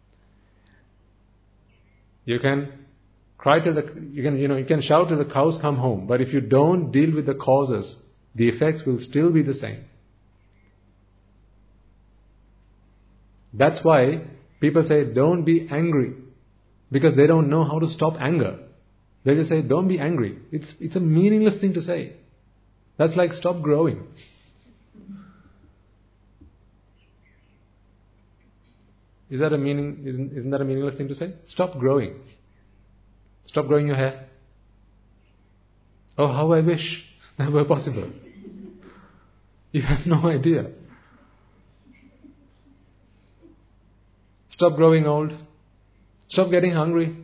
You can cry till the you can you know you can shout till the cows come home, but if you don't deal with the causes, the effects will still be the same. That's why people say don't be angry, because they don't know how to stop anger. They just say don't be angry. It's it's a meaningless thing to say. That's like stop growing. Is that a meaning? Isn't, isn't that a meaningless thing to say? Stop growing. Stop growing your hair. Oh, how I wish that were possible. You have no idea. Stop growing old. Stop getting hungry.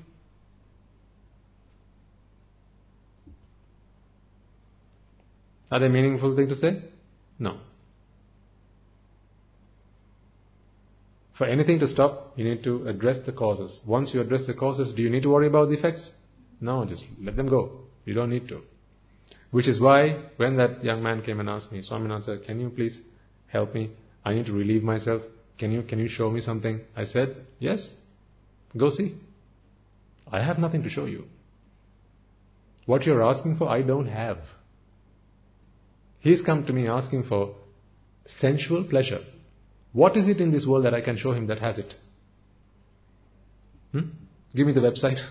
Are they meaningful things to say? No. For anything to stop, you need to address the causes. Once you address the causes, do you need to worry about the effects? No, just let them go. You don't need to. Which is why when that young man came and asked me, Swaminathan sir, can you please help me? I need to relieve myself. Can you, can you show me something? I said, yes, go see. I have nothing to show you. What you're asking for, I don't have. He's come to me asking for sensual pleasure. What is it in this world that I can show him that has it? Hmm? Give me the website.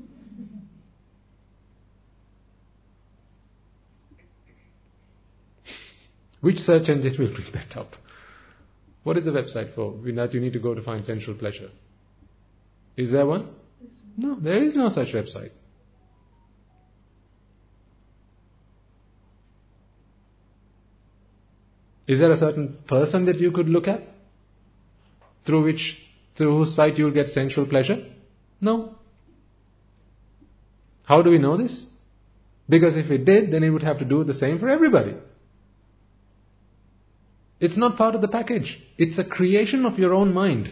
Which search engine will bring that up? What is the website for that you need to go to find sensual pleasure? Is there one? No, there is no such website. Is there a certain person that you could look at? Through which, through whose sight you will get sensual pleasure? No. How do we know this? Because if it did, then it would have to do the same for everybody. It's not part of the package. It's a creation of your own mind.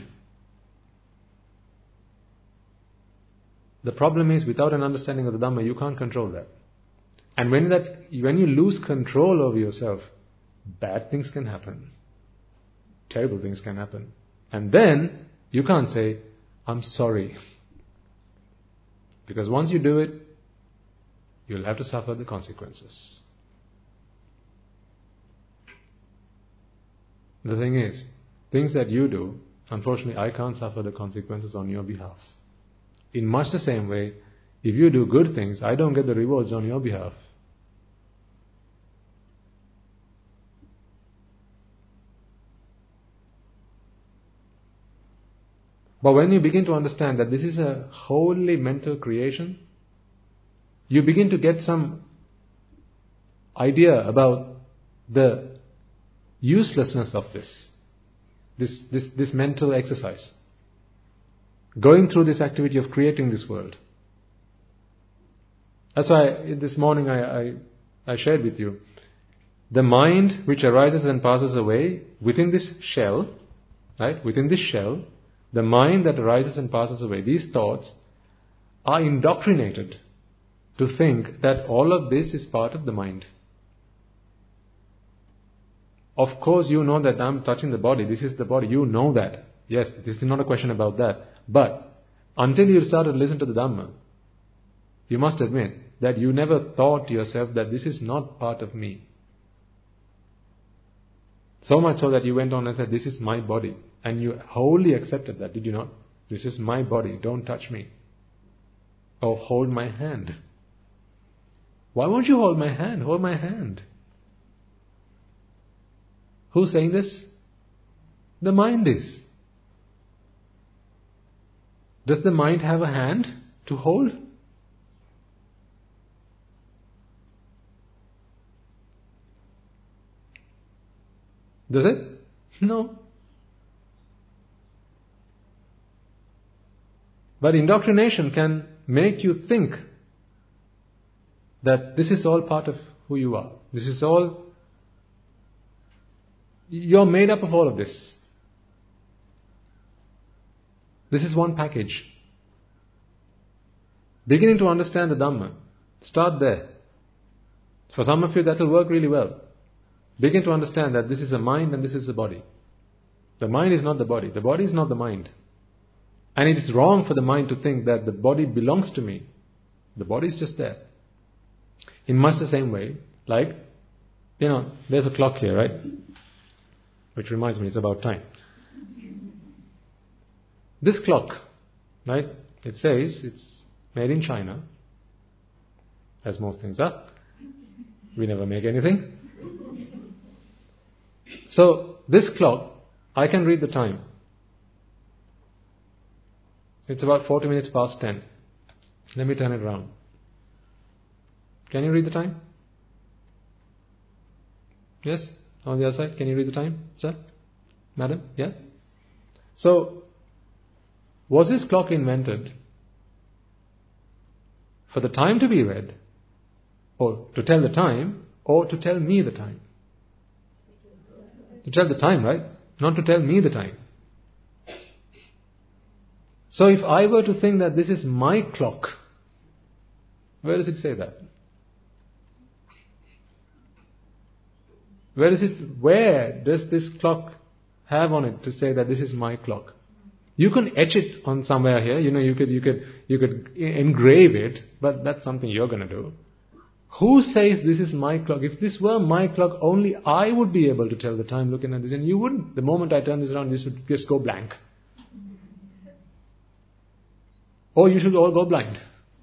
The problem is, without an understanding of the Dhamma, you can't control that. And when that, when you lose control over yourself, bad things can happen. Terrible things can happen. And then, you can't say, I'm sorry. Because once you do it, you'll have to suffer the consequences. The thing is, things that you do, unfortunately, I can't suffer the consequences on your behalf. In much the same way, if you do good things, I don't get the rewards on your behalf. But when you begin to understand that this is a wholly mental creation, you begin to get some idea about the uselessness of this, this, this, this mental exercise. Going through this activity of creating this world. That's why this morning I, I, I shared with you, the mind which arises and passes away within this shell, right? Within this shell, the mind that arises and passes away, these thoughts are indoctrinated to think that all of this is part of the mind. Of course you know that I'm touching the body, this is the body, you know that. Yes, this is not a question about that. But until you start to listen to the Dhamma, you must admit that you never thought to yourself that this is not part of me. So much so that you went on and said, this is my body. And you wholly accepted that, did you not? This is my body, don't touch me. Or hold my hand. Why won't you hold my hand? Hold my hand. Who's saying this? The mind is. Does the mind have a hand to hold? Does it? No. But indoctrination can make you think that this is all part of who you are. This is all, you're made up of all of this. This is one package. Beginning to understand the Dhamma, start there. For some of you that will work really well. Begin to understand that this is a mind and this is a body. The mind is not the body. The body is not the mind. And it is wrong for the mind to think that the body belongs to me. The body is just there. In much the same way, like, you know, there's a clock here, right? Which reminds me, it's about time. This clock, right? It says it's made in China, as most things are. We never make anything. So, this clock, I can read the time. It's about forty minutes past ten. Let me turn it around. Can you read the time? Yes? On the other side, can you read the time, sir? Madam? Yeah? So, was this clock invented for the time to be read, or to tell the time, or to tell me the time? To tell the time, right? Not to tell me the time. So if I were to think that this is my clock, where does it say that? Where is it? Where does this clock have on it to say that this is my clock? You can etch it on somewhere here. You know, you could, you could, you could engrave it, but that's something you're going to do. Who says this is my clock? If this were my clock, only I would be able to tell the time looking at this, and you wouldn't. The moment I turn this around, this would just go blank. Or you should all go blind.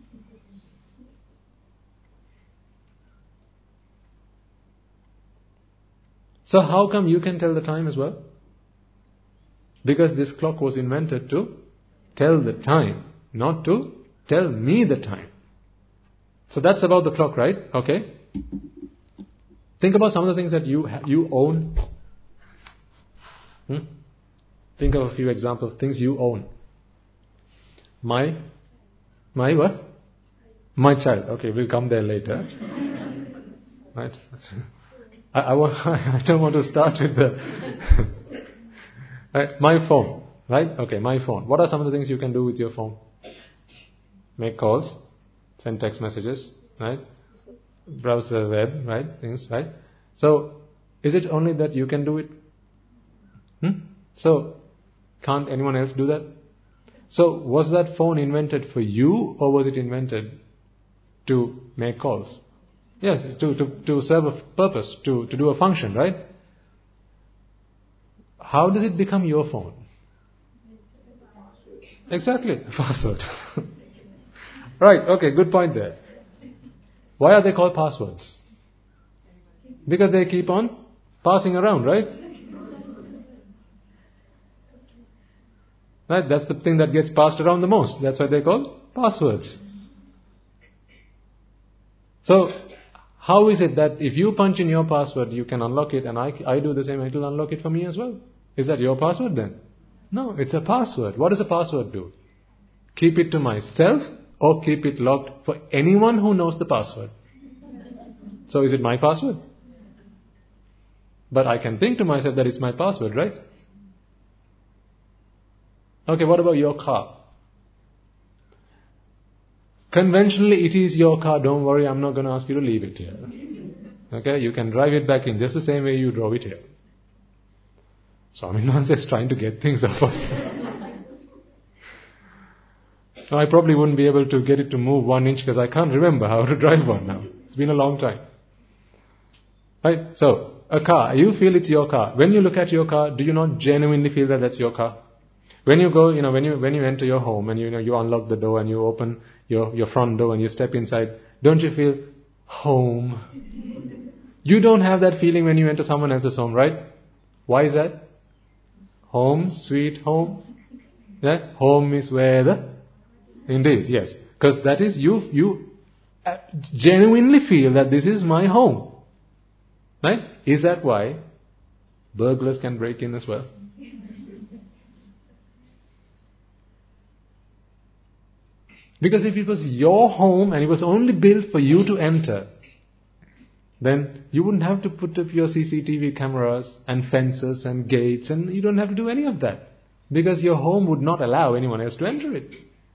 So how come you can tell the time as well? Because this clock was invented to tell the time, not to tell me the time. So that's about the clock, right? Okay. Think about some of the things that you ha- you own. Hmm? Think of a few examples, things you own. My, my what? My child. Okay, we'll come there later. Right? I, I, want, I don't want to start with the... right? My phone. Right? Okay, my phone. What are some of the things you can do with your phone? Make calls. Send text messages, right? Browse the web, right? Things, right? So, is it only that you can do it? Hmm? So, can't anyone else do that? So, was that phone invented for you, or was it invented to make calls? Yes, to, to, to serve a purpose, to, to do a function, right? How does it become your phone? Exactly, password. Right, okay, good point there. Why are they called passwords? Because they keep on passing around, right? Right, that's the thing that gets passed around the most. That's why they're called passwords. So, how is it that if you punch in your password, you can unlock it, and I, I do the same, it will unlock it for me as well? Is that your password then? No, it's a password. What does a password do? Keep it to myself, or keep it locked for anyone who knows the password. So is it my password? But I can think to myself that it's my password, right? Okay, what about your car? Conventionally, it is your car. Don't worry, I'm not going to ask you to leave it here. Okay, you can drive it back in just the same way you drove it here. Swaminathan is trying to get things off us. No, I probably wouldn't be able to get it to move one inch because I can't remember how to drive one now. It's been a long time. Right? So, a car. You feel it's your car. When you look at your car, do you not genuinely feel that that's your car? When you go, you know, when you when you enter your home and you know you unlock the door and you open your, your front door and you step inside, don't you feel home? You don't have that feeling when you enter someone else's home, right? Why is that? Home, sweet home. Yeah? Home is where the... Indeed, yes. Because that is, you you genuinely feel that this is my home. Right? Is that why burglars can break in as well? Because if it was your home and it was only built for you to enter, then you wouldn't have to put up your C C T V cameras and fences and gates, and you don't have to do any of that. Because your home would not allow anyone else to enter it.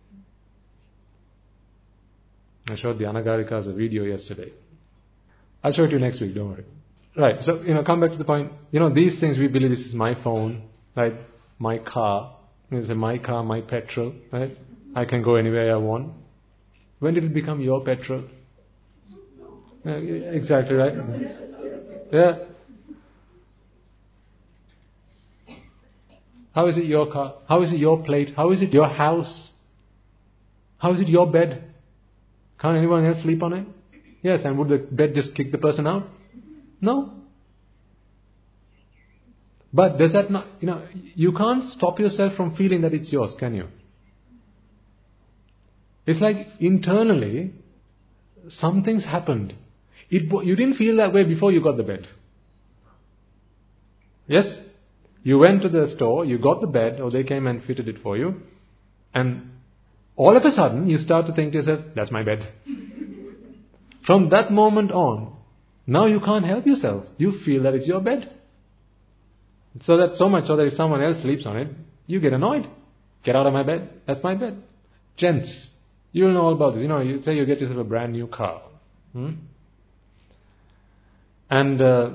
I showed the Anagarikas a video yesterday. I'll show it to you next week, don't worry. Right, so, you know, come back to the point. You know, these things we believe, this is my phone, right? My car. It's my car, my petrol, right? I can go anywhere I want. When did it become your petrol? Uh, exactly right. Yeah. How is it your car? How is it your plate? How is it your house? How is it your bed? Can't anyone else sleep on it? Yes, and would the bed just kick the person out? No. But does that not, you know, you can't stop yourself from feeling that it's yours, can you? It's like internally, something's happened. It, you didn't feel that way before you got the bed. Yes? You went to the store, you got the bed, or they came and fitted it for you, and all of a sudden, you start to think to yourself, that's my bed. From that moment on, now you can't help yourself. You feel that it's your bed. So that so much so that if someone else sleeps on it, you get annoyed. Get out of my bed. That's my bed. Gents, you'll know all about this. You know, you say you get yourself a brand new car. Hmm? And uh,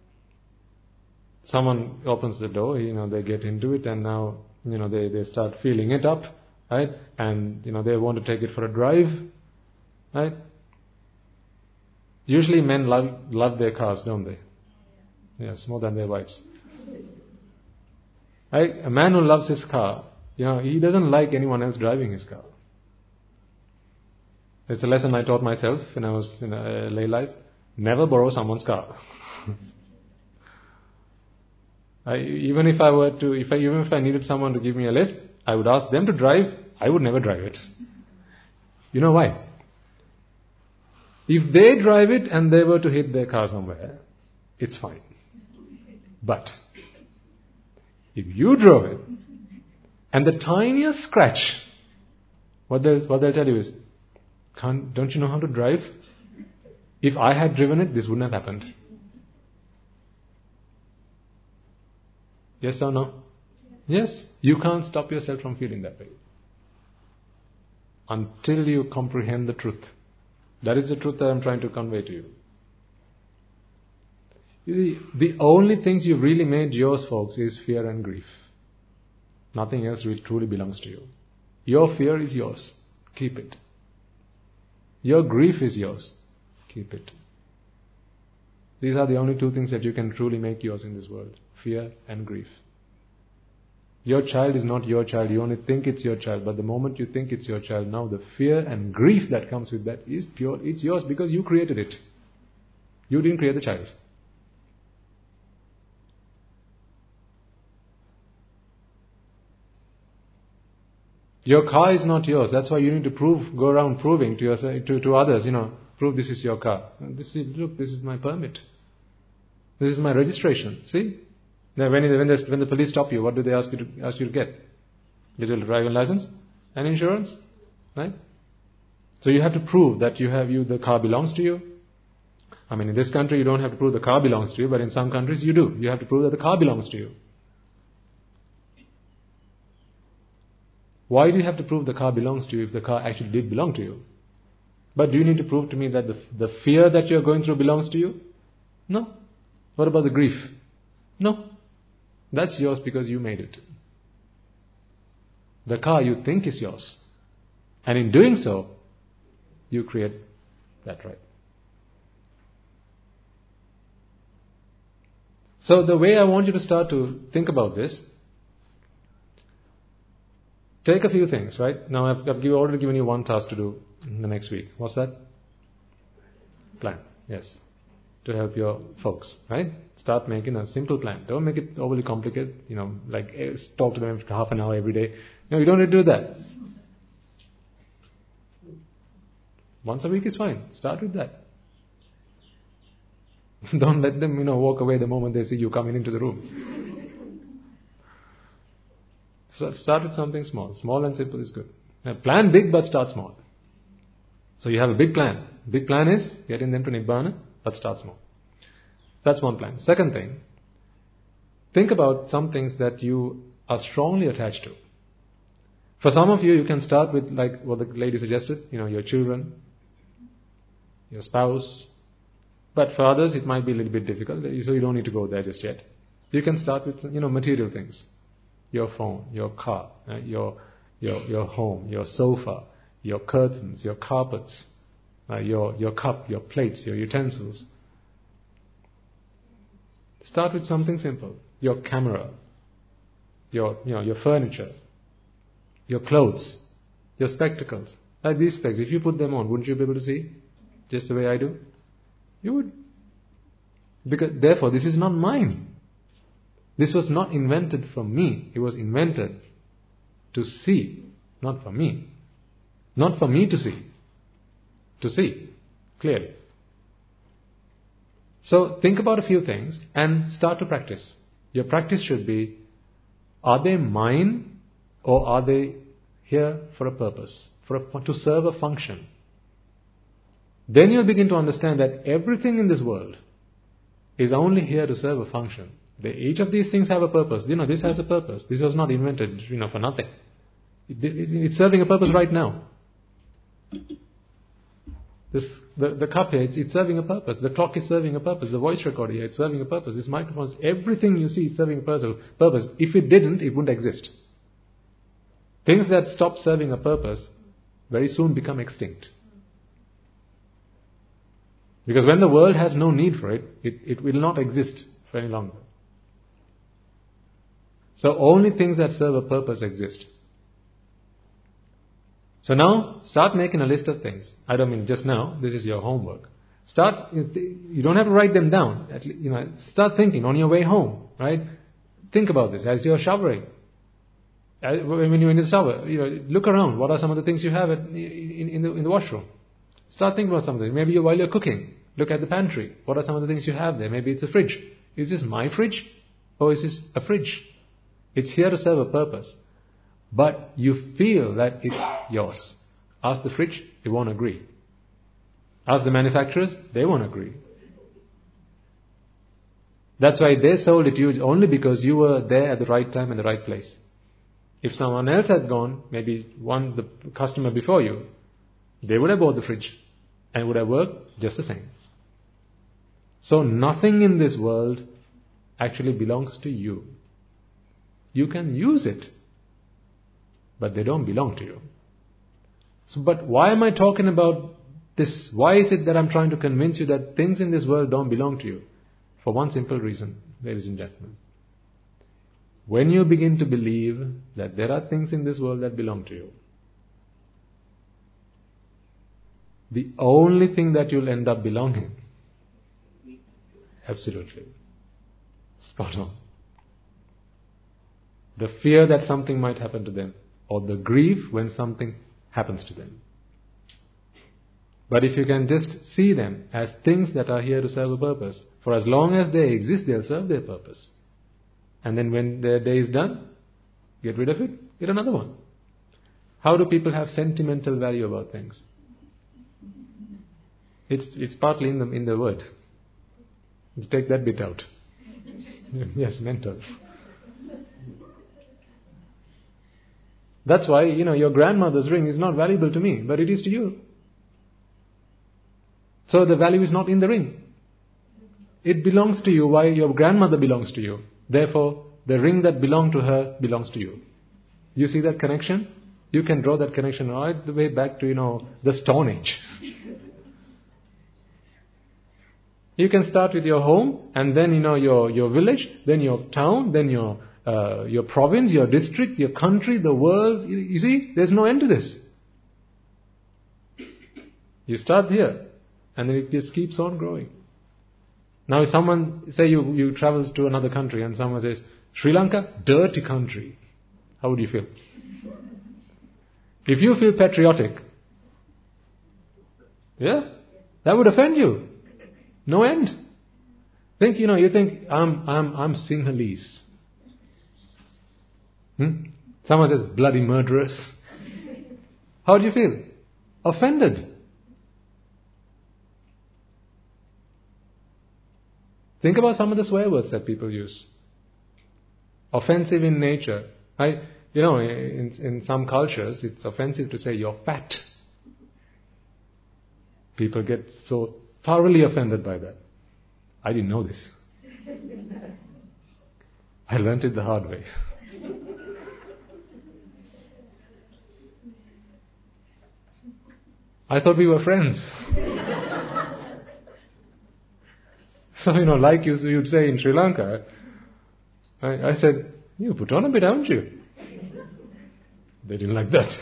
someone opens the door, you know, they get into it, and now, you know, they, they start feeling it up, right? And, you know, they want to take it for a drive, right? Usually men love, love their cars, don't they? Yes, more than their wives. Right? A man who loves his car, you know, he doesn't like anyone else driving his car. It's a lesson I taught myself when I was in a lay life. Never borrow someone's car. I, even if I were to, if I, even if I needed someone to give me a lift, I would ask them to drive. I would never drive it. You know why? If they drive it and they were to hit their car somewhere, it's fine. But if you drove it and the tiniest scratch, what they'll, what they'll tell you is, Can't, don't you know how to drive? If I had driven it, this wouldn't have happened. Yes or no? Yes. You can't stop yourself from feeling that way until you comprehend the truth. That is the truth that I'm trying to convey to you. You see, the only things you've really made yours, folks, is fear and grief. Nothing else really truly belongs to you. Your fear is yours. Keep it. Your grief is yours. Keep it. These are the only two things that you can truly make yours in this world. Fear and grief. Your child is not your child. You only think it's your child. But the moment you think it's your child, now the fear and grief that comes with that is pure. It's yours because you created it. You didn't create the child. Your car is not yours. That's why you need to prove, go around proving to yourself, to, to others, you know, prove this is your car. This is, look, this is my permit. This is my registration. See? Now when, when, the, when the police stop you, what do they ask you to, ask you to get? Little driving license and insurance, right? So you have to prove that you have you, the car belongs to you. I mean, in this country you don't have to prove the car belongs to you, but in some countries you do. You have to prove that the car belongs to you. Why do you have to prove the car belongs to you if the car actually did belong to you? But do you need to prove to me that the, the fear that you're going through belongs to you? No. What about the grief? No. That's yours because you made it. The car you think is yours. And in doing so, you create that right. So the way I want you to start to think about this, take a few things, right? Now I've, I've already given you one task to do in the next week. What's that? Plan. Yes. To help your folks, right? Start making a simple plan. Don't make it overly complicated. You know, like talk to them for half an hour every day. No, you don't need to do that. Once a week is fine. Start with that. Don't let them, you know, walk away the moment they see you coming into the room. So start with something small. Small and simple is good. Now plan big, but start small. So you have a big plan. Big plan is getting them to Nibbana, but start small. That's one plan. Second thing, think about some things that you are strongly attached to. For some of you, you can start with like what the lady suggested, you know, your children, your spouse. But for others, it might be a little bit difficult, so you don't need to go there just yet. You can start with, you know, material things. Your phone, your car, uh, your, your, your home, your sofa, your curtains, your carpets, uh, your, your cup, your plates, your utensils. Start with something simple. Your camera, your, you know, your furniture, your clothes, your spectacles. Like these specs, if you put them on, wouldn't you be able to see? Just the way I do? You would. Because, therefore, this is not mine. This was not invented for me. It was invented to see, not for me. Not for me to see. To see, clearly. So, think about a few things and start to practice. Your practice should be, are they mine or are they here for a purpose, for a, to serve a function? Then you'll begin to understand that everything in this world is only here to serve a function. They, each of these things have a purpose. You know, this has a purpose. This was not invented, you know, for nothing. It, it, it's serving a purpose right now. This, the, the cup here, it's, it's serving a purpose. The clock is serving a purpose. The voice recorder here, it's serving a purpose. This microphone, everything you see is serving a purpose. If it didn't, it wouldn't exist. Things that stop serving a purpose very soon become extinct. Because when the world has no need for it, it, it will not exist for any longer. So only things that serve a purpose exist. So now, start making a list of things. I don't mean just now, this is your homework. Start, you don't have to write them down. At least, you know, start thinking on your way home, right? Think about this as you're showering. When you're in the shower, you know, look around. What are some of the things you have at, in, in, the, in the washroom? Start thinking about something. Maybe while you're cooking, look at the pantry. What are some of the things you have there? Maybe it's a fridge. Is this my fridge? Or is this a fridge? It's here to serve a purpose. But you feel that it's yours. Ask the fridge, they won't agree. Ask the manufacturers, they won't agree. That's why they sold it to you only because you were there at the right time and the right place. If someone else had gone, maybe one the customer before you, they would have bought the fridge and would have worked just the same. So nothing in this world actually belongs to you. You can use it, but they don't belong to you. So, but why am I talking about this? Why is it that I'm trying to convince you that things in this world don't belong to you? For one simple reason, ladies and gentlemen. When you begin to believe that there are things in this world that belong to you, the only thing that you'll end up belonging, absolutely, spot on. The fear that something might happen to them, or the grief when something happens to them. But if you can just see them as things that are here to serve a purpose, for as long as they exist, they'll serve their purpose. And then when their day is done, get rid of it, get another one. How do people have sentimental value about things? It's it's partly in the in the word. You take that bit out. Yes, mental. That's why, you know, your grandmother's ring is not valuable to me, but it is to you. So the value is not in the ring. It belongs to you. Why? Your grandmother belongs to you. Therefore, the ring that belonged to her belongs to you. You see that connection? You can draw that connection right the way back to, you know, the Stone Age. You can start with your home, and then, you know, your, your village, then your town, then your uh, your province, your district, your country, the world. You, you see, there's no end to this. You start here, and then it just keeps on growing. Now if someone, say you, you travels to another country and someone says, Sri Lanka, dirty country. How would you feel? If you feel patriotic, yeah, that would offend you. No end. Think, you know, you think, I'm, I'm, I'm Sinhalese. Hmm? Someone says, bloody murderers. How do you feel? Offended. Think about some of the swear words that people use. Offensive in nature. I, you know, in, in some cultures, it's offensive to say you're fat. People get so thoroughly offended by that. I didn't know this. I learnt it the hard way. I thought we were friends. So, you know, like you, you'd say in Sri Lanka, I, I said, you put on a bit, haven't you? They didn't like that.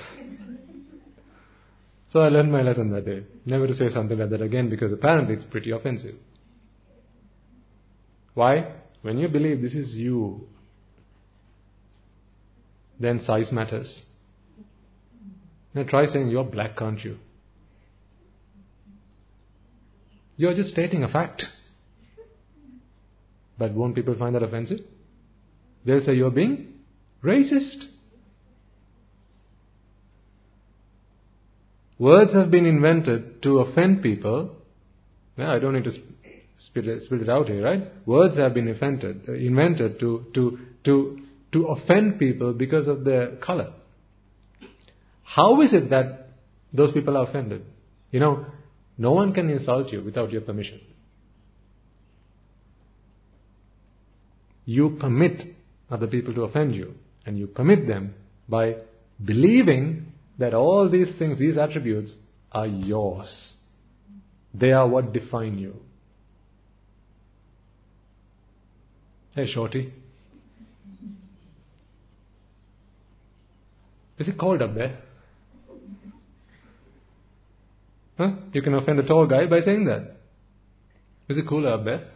So I learned my lesson that day. Never to say something like that again, because apparently it's pretty offensive. Why? When you believe this is you, then size matters. Now try saying you're black, can't you? You're just stating a fact. But won't people find that offensive? They'll say you're being racist. Words have been invented to offend people. Yeah, I don't need to spit it, spit it out here, right? Words have been invented, uh, invented to, to, to, to offend people because of their color. How is it that those people are offended? You know, no one can insult you without your permission. You permit other people to offend you, and you permit them by believing that all these things, these attributes, are yours. They are what define you. Hey, Shorty. Is it cold up there? Huh? You can offend a tall guy by saying that. Is it cooler up there?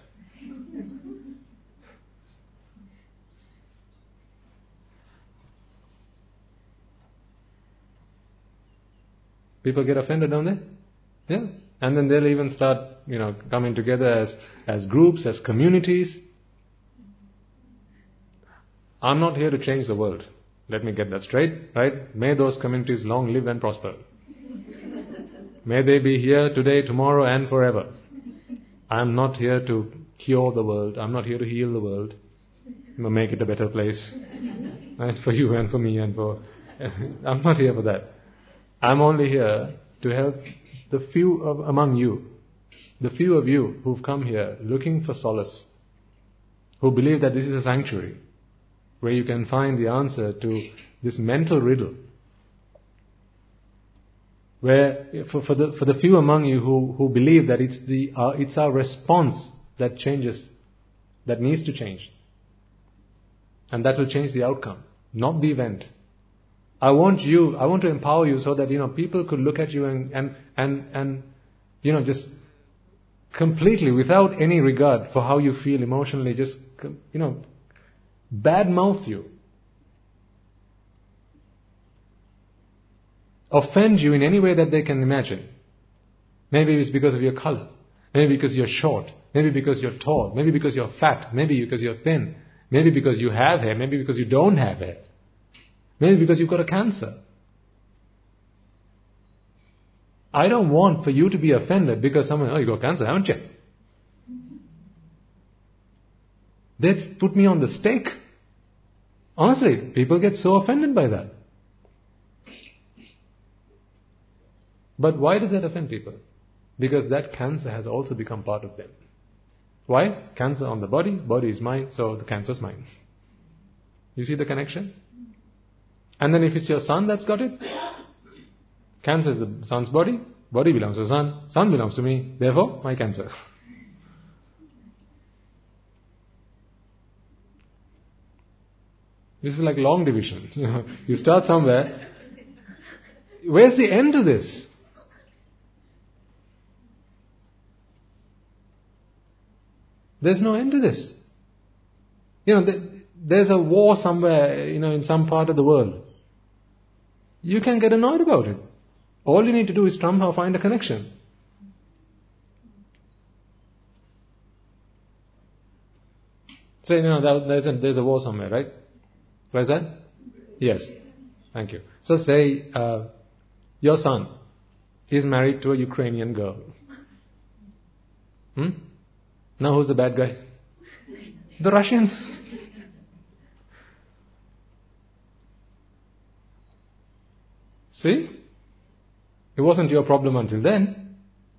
People get offended, don't they? Yeah. And then they'll even start, you know, coming together as, as groups, as communities. I'm not here to change the world. Let me get that straight, right? May those communities long live and prosper. May they be here today, tomorrow, and forever. I'm not here to cure the world. I'm not here to heal the world. Make it a better place. Right? For you and for me and for... I'm not here for that. I'm only here to help the few of among you, the few of you who've come here looking for solace, who believe that this is a sanctuary where you can find the answer to this mental riddle. Where for, for the for the few among you who, who believe that it's the uh, it's our response that changes, that needs to change, and that will change the outcome, not the event. I want you, I want to empower you so that, you know, people could look at you and, and, and, and, you know, just completely, without any regard for how you feel emotionally, just, you know, badmouth you. Offend you in any way that they can imagine. Maybe it's because of your color. Maybe because you're short. Maybe because you're tall. Maybe because you're fat. Maybe because you're thin. Maybe because you have hair. Maybe because you don't have hair. Maybe because you've got a cancer. I don't want for you to be offended because someone, oh, you got cancer, haven't you? They'd put me on the stake. Honestly, people get so offended by that. But why does that offend people? Because that cancer has also become part of them. Why? Cancer on the body, body is mine, so the cancer is mine. You see the connection? And then if it's your son that's got it, cancer is the son's body, body belongs to the son, son belongs to me, therefore my cancer. This is like long division. You know, you start somewhere. Where's the end to this? There's no end to this. You know, there's a war somewhere, you know, in some part of the world. You can get annoyed about it. All you need to do is somehow find a connection. Say, you know, there's a, there's a war somewhere, right? Where's that? Yes. Thank you. So say, uh, your son is married to a Ukrainian girl. Hmm? Now who's the bad guy? The Russians. See? It wasn't your problem until then.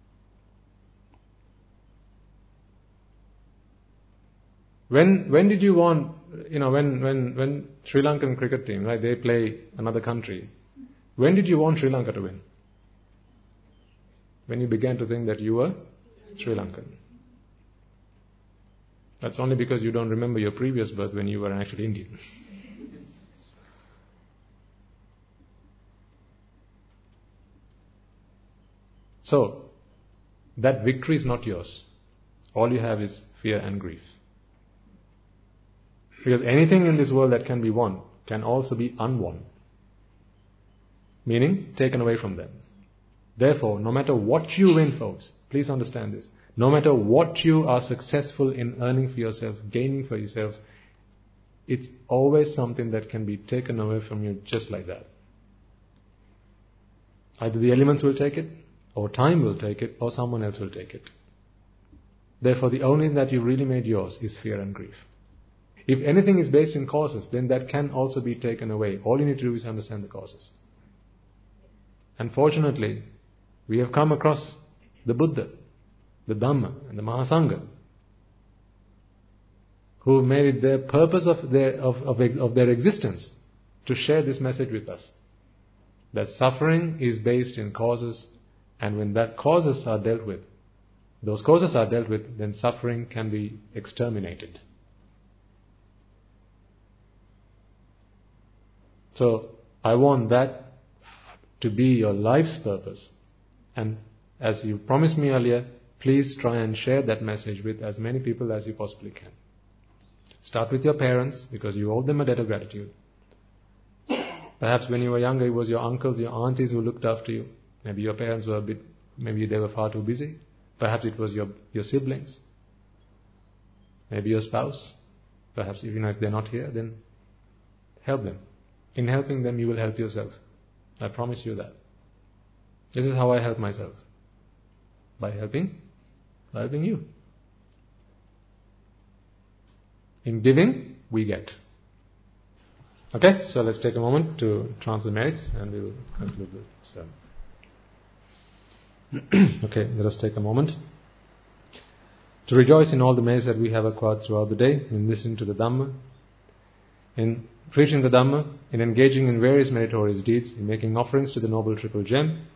When when did you want, you know, when, when, when Sri Lankan cricket team, right, they play another country, when did you want Sri Lanka to win? When you began to think that you were Sri Lankan. That's only because you don't remember your previous birth when you were actually Indian. So, that victory is not yours. All you have is fear and grief. Because anything in this world that can be won can also be unwon. Meaning, taken away from them. Therefore, no matter what you win, folks, please understand this. No matter what you are successful in earning for yourself, gaining for yourself, it's always something that can be taken away from you just like that. Either the elements will take it, or time will take it, or someone else will take it. Therefore, the only thing that you really made yours is fear and grief. If anything is based in causes, then that can also be taken away. All you need to do is understand the causes. And fortunately, we have come across the Buddha, the Dhamma, and the Mahasangha, who have made it their purpose of their, of, of, of their existence to share this message with us. That suffering is based in causes, and when that causes are dealt with, those causes are dealt with, then suffering can be exterminated. So, I want that to be your life's purpose. And as you promised me earlier, please try and share that message with as many people as you possibly can. Start with your parents, because you owe them a debt of gratitude. Perhaps when you were younger, it was your uncles, your aunties who looked after you. Maybe your parents were a bit, maybe they were far too busy. Perhaps it was your, your siblings. Maybe your spouse. Perhaps even if they're not here, then help them. In helping them, you will help yourself. I promise you that. This is how I help myself. By helping, by helping you. In giving, we get. Okay, so let's take a moment to chant the merits and we will conclude the sermon. Okay, let us take a moment to rejoice in all the merits that we have acquired throughout the day, in listening to the Dhamma, in preaching the Dhamma, in engaging in various meritorious deeds, in making offerings to the Noble Triple Gem,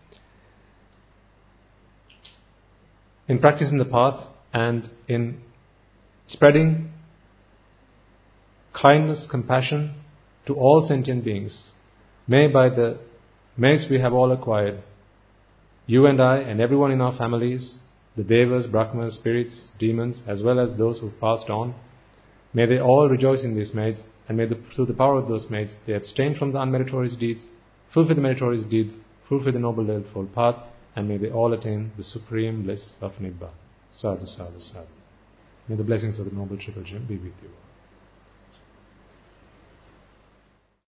in practicing the path, and in spreading kindness, compassion to all sentient beings. May by the merits we have all acquired, you and I and everyone in our families, the Devas, Brahmas, spirits, demons, as well as those who passed on, may they all rejoice in these merits, and may the, through the power of those merits they abstain from the unmeritorious deeds, fulfill the meritorious deeds, fulfill the Noble Eightfold Path, and may they all attain the supreme bliss of Nibbana. Sadhu, sadhu, sadhu. May the blessings of the Noble Triple Gem be with you all.